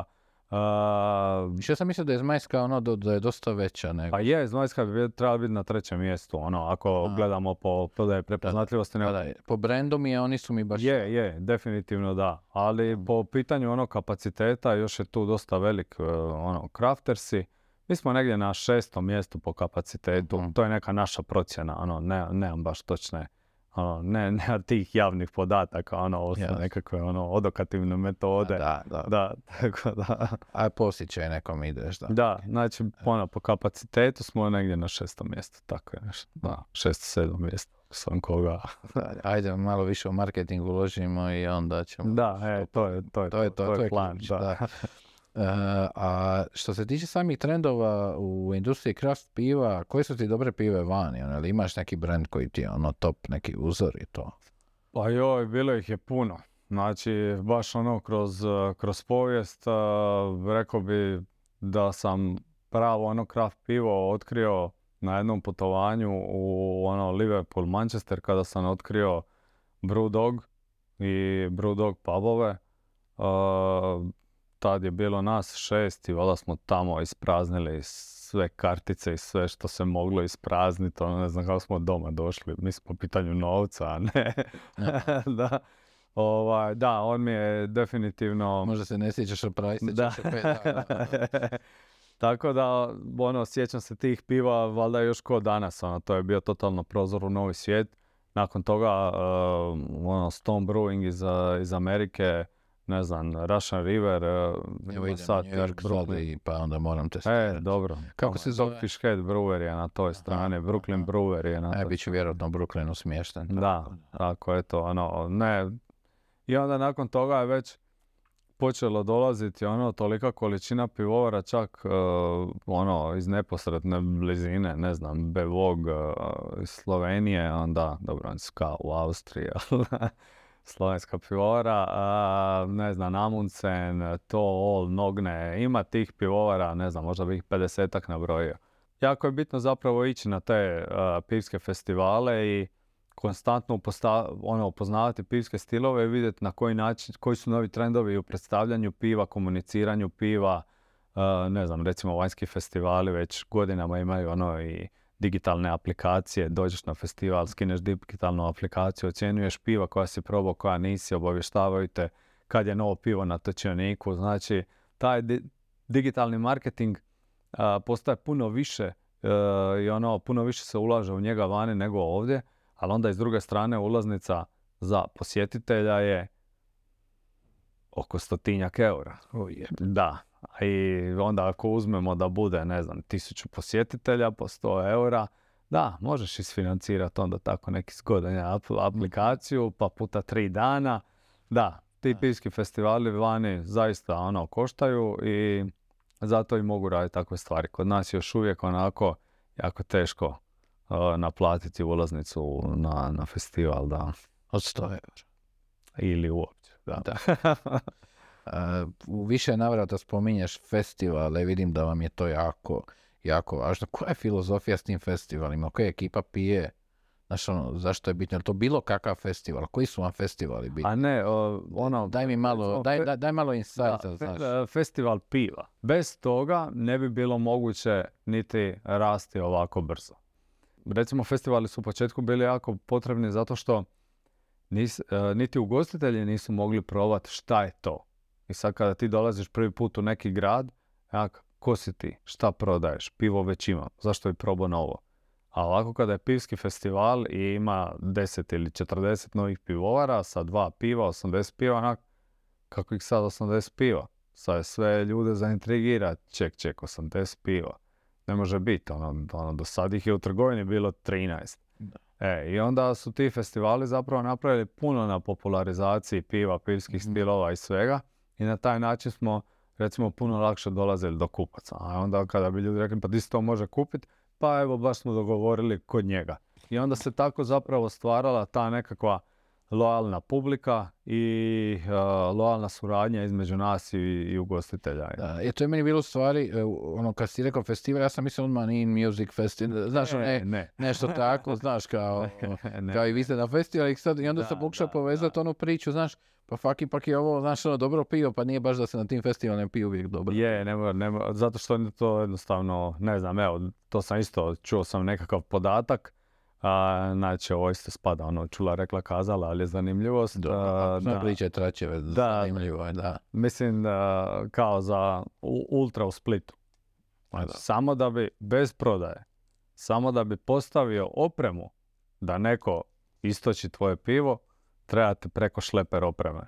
a, Što sam mislio da je Zmajska ono do- da je dosta veća nego. pa je, Zmajska bi trebala biti na trećem mjestu, ono, ako A. gledamo po prodaje prepoznatljivosti. Pa nego- da, po brendu mi je, oni su mi baš... Je, je, definitivno da. Ali po pitanju ono kapaciteta još je tu dosta velik uh, ono craftersi. Mi smo negdje na šestom mjestu po kapacitetu. Mhm. To je neka naša procjena. Ono, ne, nemam baš točne, ono, ne, nema tih javnih podataka, ono, ovo su Jasno. nekakve ono odokativne metode. Da, da. Da, tako da. A posjećaj nekom ideš, da. Da, znači ono, po kapacitetu smo negdje na šestom mjestu. Tako je nešto. Da, šest, sedam mjesto. Sam koga. Ajde, malo više u marketing uložimo i onda ćemo... Da, e, to je to. Je, To je to, to je plan. ključ, Da. da. E, a što se tiče samih trendova u industriji craft piva, koje su ti dobre pive vani? Ono, ili imaš neki brand koji ti je ono top, neki uzor i to? Pa joj, bilo ih je puno. Znači, baš ono, kroz, uh, kroz povijest, uh, rekao bi da sam pravo ono craft pivo otkrio na jednom putovanju u ono Liverpool, Manchester, kada sam otkrio Brewdog i Brewdog pubove. Uh, tad je bilo nas šest i valjda smo tamo ispraznili sve kartice i sve što se moglo isprazniti. Ono, ne znam kako smo doma došli. Mi smo po pitanju novca, a ne. da. Ovaj, da, on mi je definitivno... Možda se ne sjećaš, a pravi se Da. Tako da, ono, sjećam se tih piva, valjda još ko danas, ono, to je bio totalno prozor u novi svijet. Nakon toga, uh, ono, Stone Brewing iz, iz Amerike, ne znam, Russian River, uh, Evo idem sad u New York sad i pa onda moram E, testirati. dobro. Kako se zove? Dogfish Head Brewery je na toj strani, Aha, Brooklyn aha. Brewery je na E, toj bit ću vjerojatno u Brooklynu smješten. Da, tako je to, ono, ne. I onda nakon toga je već počelo dolaziti ono tolika količina pivovara, čak uh, ono iz neposredne blizine, ne znam, Bevog uh, iz Slovenije, onda, dobro, on ska u Austriji, slovenska pivovara, uh, ne znam, Amundsen, to, Ol, Nogne, ima tih pivovara, ne znam, možda bih pedesetak nabrojio. Jako je bitno zapravo ići na te uh, pivske festivale i konstantno uposta, ono, upoznavati pivske stilove i vidjeti na koji način, koji su novi trendovi u predstavljanju piva, komuniciranju piva, uh, ne znam, recimo vanjski festivali već godinama imaju ono i digitalne aplikacije, dođeš na festival, skineš digitalnu aplikaciju, ocjenjuješ piva koja si probao, koja nisi, obavještavaju te kad je novo pivo na točioniku, znači taj di- digitalni marketing uh, postaje puno više uh, i ono, puno više se ulaže u njega vani nego ovdje. Ali onda iz druge strane ulaznica za posjetitelja je oko stotinjak eura. Oh, yeah. Da. I onda ako uzmemo da bude, ne znam, tisuću posjetitelja po sto eura, da, možeš isfinancirati onda tako neki zgodan apl- aplikaciju, pa puta tri dana. Da, ti pivski festivali vani zaista ono koštaju i zato i mogu raditi takve stvari. Kod nas još uvijek onako jako teško Uh, naplatiti ulaznicu na, na festival, da. Od sto eura. Ili uopće, da. Da. Uh, u više navrata spominješ festivale, vidim da vam je to jako, jako važno. Koja je filozofija s tim festivalima? Koja ekipa pije? Znaš, ono, zašto je bitno? Je li to bilo kakav festival? Koji su vam festivali bitni? A ne, uh, ono... Daj mi malo, daj, daj, daj malo insighta, da, znaš. fe- festival piva. Bez toga ne bi bilo moguće niti rasti ovako brzo. Recimo, festivali su u početku bili jako potrebni zato što nis, uh, niti ugostitelji nisu mogli probati šta je to. I sad kada ti dolaziš prvi put u neki grad, jak, ko si ti, šta prodaješ, pivo već ima, zašto bi probao novo? A ovako kada je pivski festival i ima deset ili četrdeset novih pivovara sa dva piva, osamdeset piva, onak, kako ih sad osamdeset piva? Sad je sve ljude zaintrigira, ček, ček, osamdeset piva. Ne može biti, ono, ono, do sad ih je u trgovini bilo trinaest. Da. E, i onda su ti festivali zapravo napravili puno na popularizaciji piva, pivskih Mhm. stilova i svega. I na taj način smo, recimo, puno lakše dolazili do kupaca. A onda kada bi ljudi rekli, pa di se to može kupiti? Pa evo, baš smo dogovorili kod njega. I onda se tako zapravo stvarala ta nekakva lojalna publika i uh, lojalna suradnja između nas i, i ugostitelja. Da, je to je meni bilo u stvari, e, ono kad si rekao festival, ja sam mislio odmah in music festival, znaš, E, ne, ne. nešto tako, znaš, kao, Ne. kao i vi ste na festivalu i sad, i onda Da, sam pokušao da, povezati da. onu priču, znaš, pa fak ipak je ovo, znaš, ono dobro pivo, pa nije baš da se na tim festivalima pije uvijek dobro. Je, ne mora, ne mora, zato što je to jednostavno, ne znam, evo, to sam isto, čuo sam nekakav podatak, a, znači ovo isto spada, ono, čula, rekla, kazala, ali je zanimljivost. a, Znam da, priče tračeve, Da. zanimljivo je, da. mislim da, kao za u- Ultra u Splitu. Znači, da. samo da bi, bez prodaje, samo da bi postavio opremu da neko istoči tvoje pivo, trebate preko šleper opreme.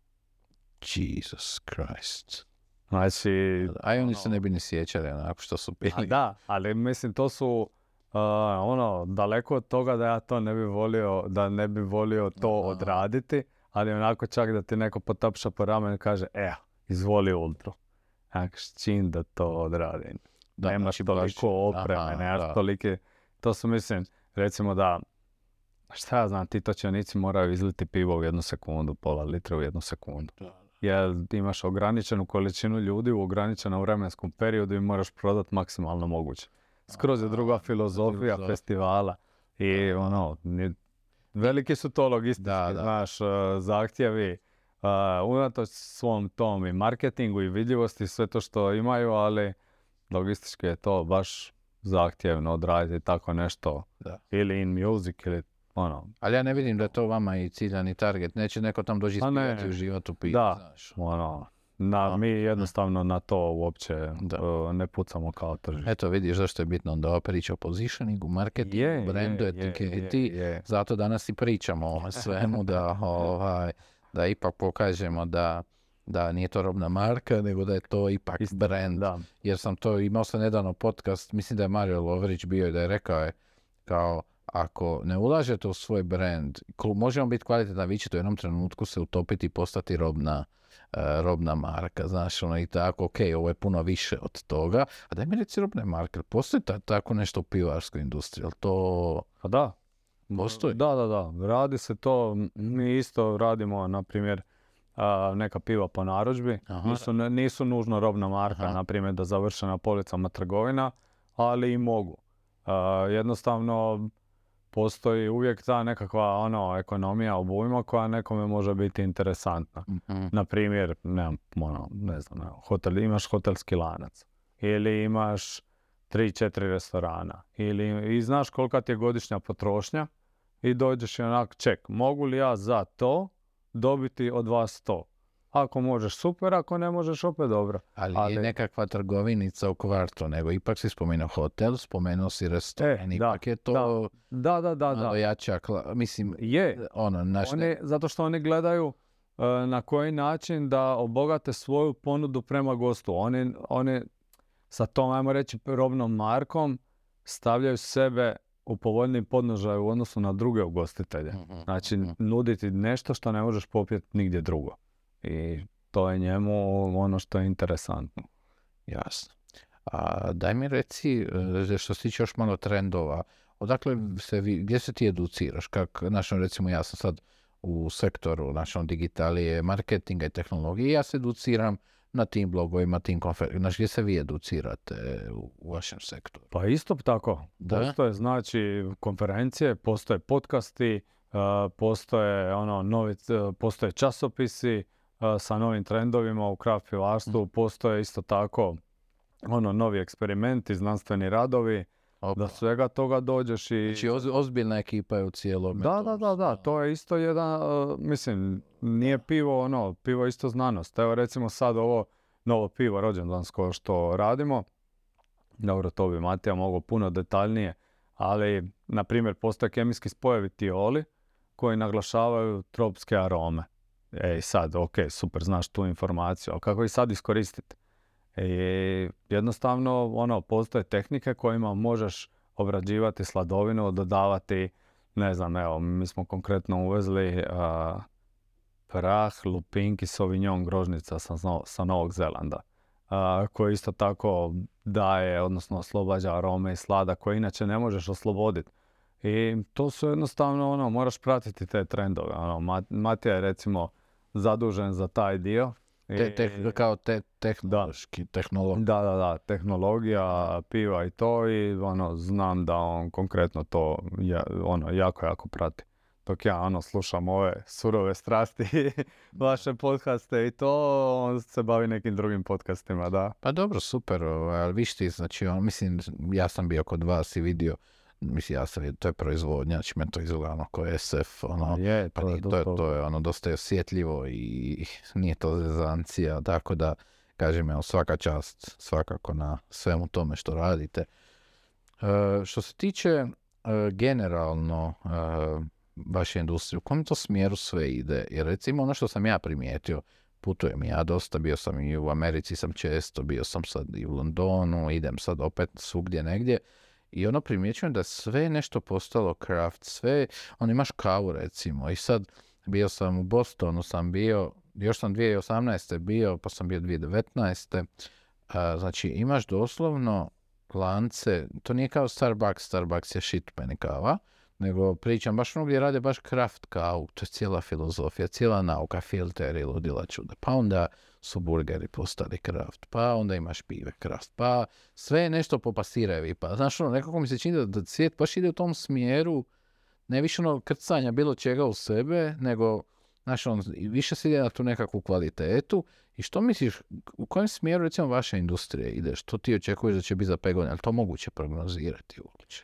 Jesus Christ. Znači, A i oni ono- se ne bi ni sjećali onako što su pili. a da, ali mislim to su uh, ono daleko od toga da ja to ne bi volio, da ne bi volio to Aha. odraditi, ali onako čak da ti neko potapša po ramenu i kaže, e, izvoli Ultru. Jak, s čim da to odradim? Da, Nemaš znači baš- toliko opreme, aha, nemaš da. tolike, to su mislim, recimo da, šta ja znam, ti točionici moraju izliti pivo u jednu sekundu, pola litra u jednu sekundu. Da. Jer imaš ograničenu količinu ljudi u ograničenom vremenskom periodu i moraš prodati maksimalno moguće. Skroz je druga filozofija filozofija. festivala i ono, ni- veliki su to logistički, Da, da. znaš, uh, zahtjevi, uh, unatoč svom tom i marketingu i vidljivosti, sve to što imaju, ali logistički je to baš zahtjevno odraditi tako nešto Da. ili in music ili ono, Ali ja ne vidim da je to vama i ciljani target. Neće neko tam doći Pa ne, ispivati u životu pivo, da. znaš. ono, na, A, mi jednostavno na to uopće Da. uh, ne pucamo kao tržište. Eto vidiš zašto je bitno onda ova priča o positioningu, marketingu, Je, brandu, je, etiketi. je, je. Zato danas i pričamo o ovome svemu da, ovaj, da ipak pokažemo da, da nije to robna marka, nego da je to ipak Isto, brand. Da. Jer sam to, imao sam nedavno podcast, mislim da je Mario Lovrić bio i da je rekao je kao ako ne ulažete u svoj brand, ko- može on biti kvalitetan, vi ćete u jednom trenutku se utopiti i postati robna, e, robna marka, znaš, ono i tako, ok, ovo je puno više od toga, a daj mi reci robne marke, postoji ta, tako nešto u pivarskoj industriji, ali to Pa da. postoji? Da, da, da. Radi se to. Mi isto radimo, na primjer, a, neka piva po narudžbi. Aha. Nisu, ne- nisu nužno robna marka, Aha. na primjer, da završe na policama trgovina, ali i mogu. A, jednostavno, postoji uvijek ta nekakva ono, ekonomija obujma koja nekome može biti interesantna. Mhm. Na primjer, ne, ono, ne znam, evo, hotel, imaš hotelski lanac ili imaš tri, četiri restorana ili i znaš kolika ti je godišnja potrošnja i dođeš i onak, ček, mogu li ja za to dobiti od vas to? Ako možeš, super, ako ne možeš, opet dobro. Ali, Ali- je nekakva trgovinica u kvartu, nego ipak si spomenuo hotel, spomenuo si restoran, E, ipak da, je to Da, da, da, malo da. jača, kla- mislim, Je, ono, naš, oni, zato što oni gledaju e, na koji način da obogate svoju ponudu prema gostu. Oni, oni sa tom, ajmo reći, robnom markom stavljaju sebe u povoljniji podnožaj u odnosu na druge ugostitelje. Mhm, Znači, mhm. nuditi nešto što ne možeš popijeti nigdje drugo. I to je njemu ono što je interesantno. Jasno. A daj mi reci, e, što se tiče još malo trendova, odakle se vi, gdje se ti educiraš? Kak, našom, recimo, ja sam sad u sektoru našom digitalije, marketinga i tehnologije, ja se educiram na tim blogovima, tim konferencijama. Znači, gdje se vi educirate u, u vašem sektoru? Pa isto tako. Da? Postoje znači konferencije, postoje podcasti, uh, postoje ono novi, uh, postoje časopisi uh, sa novim trendovima u craft pivarstvu, postoje isto tako ono novi eksperimenti, znanstveni radovi, Opa. da svega toga dođeš i... Znači, oz, ozbiljna ekipa je u cijelom. Da, da, da, da, to je isto jedan, uh, mislim, nije pivo ono, pivo je isto znanost. Evo recimo sad ovo novo pivo rođendansko što radimo, dobro, to bi Matija mogao puno detaljnije, ali, na primjer, postoje kemijski spojevi tioli koji naglašavaju tropske arome. Ej, sad, ok, super, znaš tu informaciju, ali kako ih sad iskoristiti? I jednostavno, ono, postoje tehnike kojima možeš obrađivati sladovinu, dodavati, ne znam, evo, mi smo konkretno uvezli a, prah, lupinki, sauvignon, grožnica sa, no- sa Novog Zelanda, a, koji isto tako daje, odnosno oslobađa arome i slada koje inače ne možeš osloboditi. I to su jednostavno, ono, moraš pratiti te trendove. Ono, Ma- Matija je recimo zadužen za taj dio. Te, te, kao te, tehnološki, tehnolog. Da, da, da, tehnologija, piva i to i ono, znam da on konkretno to ja, ono, jako, jako prati. Dok ja ono, slušam ove surove strasti, vaše podcaste i to, on se bavi nekim drugim podcastima, da. Pa dobro, super, ovaj, ali viš ti, znači, on, mislim, ja sam bio kod vas i vidio, mislim, ja sam vidio, to je proizvodnja, znači, meni to izgleda ono ko S F, ono, Je, pa to je nije, to, je, dosta- to je ono dosta je osjetljivo i nije to zezancija, tako da, kažem, evo, svaka čast svakako na svemu tome što radite. E, što se tiče e, generalno e, vaše industrije, u kom to smjeru sve ide? Jer recimo ono što sam ja primijetio, putujem ja dosta, bio sam i u Americi, sam često, bio sam sad i u Londonu, idem sad opet svugdje negdje i ono primjećujem da sve je nešto postalo craft, sve, on imaš kavu recimo i sad bio sam u Bostonu, sam bio, još sam dvije tisuće osamnaeste bio, pa sam bio dvije tisuće devetnaeste. A, znači imaš doslovno lance, to nije kao Starbucks, Starbucks je shit meni kava, nego pričam baš ono gdje rade baš craft kavu, to je cijela filozofija, cijela nauka, filteri, ludila čuda. Pa onda su burgeri postali craft, pa onda imaš pive craft, pa sve je nešto po pasirevi, pa znaš ono, nekako mi se čini da, da svijet baš ide u tom smjeru, ne više ono krcanja bilo čega u sebe, nego znaš, on, više se ide na tu nekakvu kvalitetu. I što misliš, u kojem smjeru recimo vaša industrija ide? Što ti očekuješ da će biti za pet godina? Je li to moguće prognozirati uopće?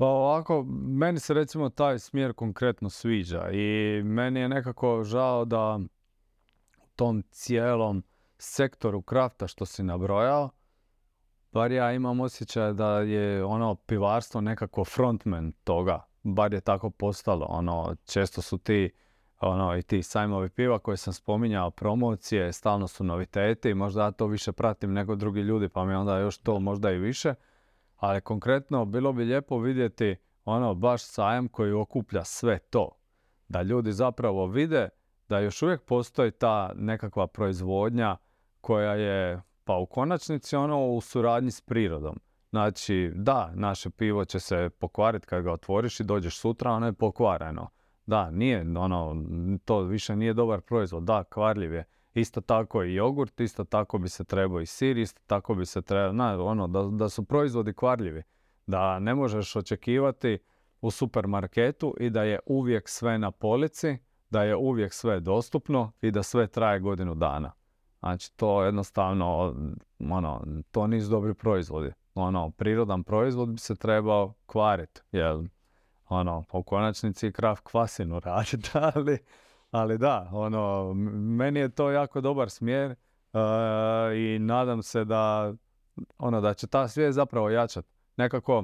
Pa ovako, meni se recimo taj smjer konkretno sviđa i meni je nekako žao da u tom cijelom sektoru krafta što si nabrojao, bar ja imam osjećaj da je ono pivarstvo nekako frontman toga, bar je tako postalo, ono, često su ti, ono, i ti sajmovi piva koje sam spominjao, promocije, stalno su noviteti, možda ja to više pratim nego drugi ljudi, pa mi onda još to možda i više, ali konkretno bilo bi lijepo vidjeti ono baš sajam koji okuplja sve to, da ljudi zapravo vide da još uvijek postoji ta nekakva proizvodnja koja je, pa u konačnici ono u suradnji s prirodom. Znači, da, naše pivo će se pokvariti kad ga otvoriš i dođeš sutra, ono je pokvareno. Da, nije, ono, to više nije dobar proizvod, da, kvarljiv je. Isto tako i jogurt, isto tako bi se trebao i sir, isto tako bi se trebao, na, ono, da, da su proizvodi kvarljivi. Da ne možeš očekivati u supermarketu i da je uvijek sve na polici, da je uvijek sve dostupno i da sve traje godinu dana. Znači, to jednostavno, ono, to nisu dobri proizvodi. Ono, prirodan proizvod bi se trebao kvariti, jel? Ono, u konačnici kraft kvasinu raditi, ali, ali da, ono, meni je to jako dobar smjer uh, i nadam se da, ono, da će ta svijest zapravo jačati. Nekako,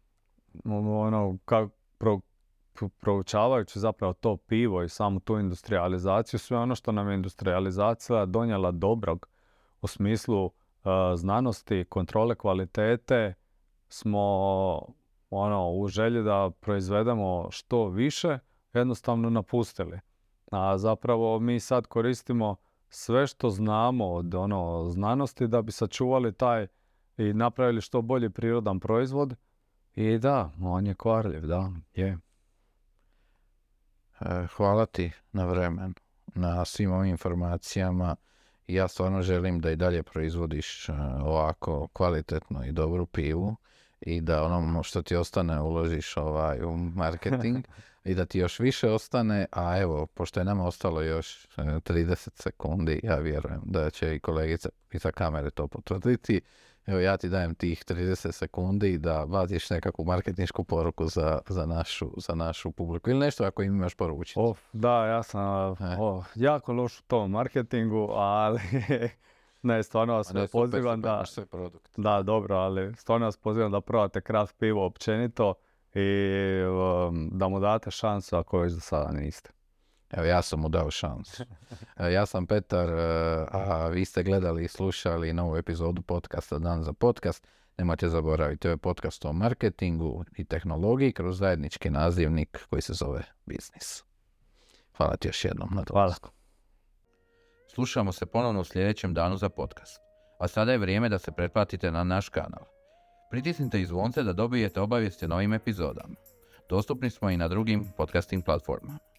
ono, kako pro, proučavajući zapravo to pivo i samu tu industrializaciju, sve ono što nam je industrializacija donijela dobrog u smislu uh, znanosti, kontrole kvalitete, smo ono, u želji da proizvedemo što više, jednostavno napustili. A zapravo mi sad koristimo sve što znamo od ono, znanosti da bi sačuvali taj i napravili što bolji prirodan proizvod. I da, on je kvarljiv, da, je. Hvala ti na vremenu, na svim ovim informacijama. Ja stvarno želim da i dalje proizvodiš ovako kvalitetno i dobru pivu i da ono što ti ostane uložiš ovaj, u marketing i da ti još više ostane, a evo, pošto je nama ostalo još trideset sekundi, ja vjerujem da će i kolegice iza kamere to potvrditi. Evo, ja ti dajem tih trideset sekundi da baziš nekakvu marketinšku poruku za, za, našu, za našu publiku ili nešto ako im imaš poručiti. Of, da, ja sam e. oh, jako loš u tom marketingu, ali ne, stvarno vas ne, pozivam super, da... Super, produkt. Da, dobro, ali stvarno vas pozivam da probate craft pivo općenito i um, da mu date šansu ako već do sada niste. Evo, ja sam mu dao šansu. Ja sam Petar, a vi ste gledali i slušali novu epizodu podcasta Dan za podcast. Nemojte zaboraviti, ovo je podcast o marketingu i tehnologiji kroz zajednički nazivnik koji se zove Biznis. Hvala ti još jednom na dolasku. Slušamo se ponovno u sljedećem Danu za podcast. A sada je vrijeme da se pretplatite na naš kanal. Pritisnite i zvonce da dobijete obavijesti o novim epizodama. Dostupni smo i na drugim podcasting platformama.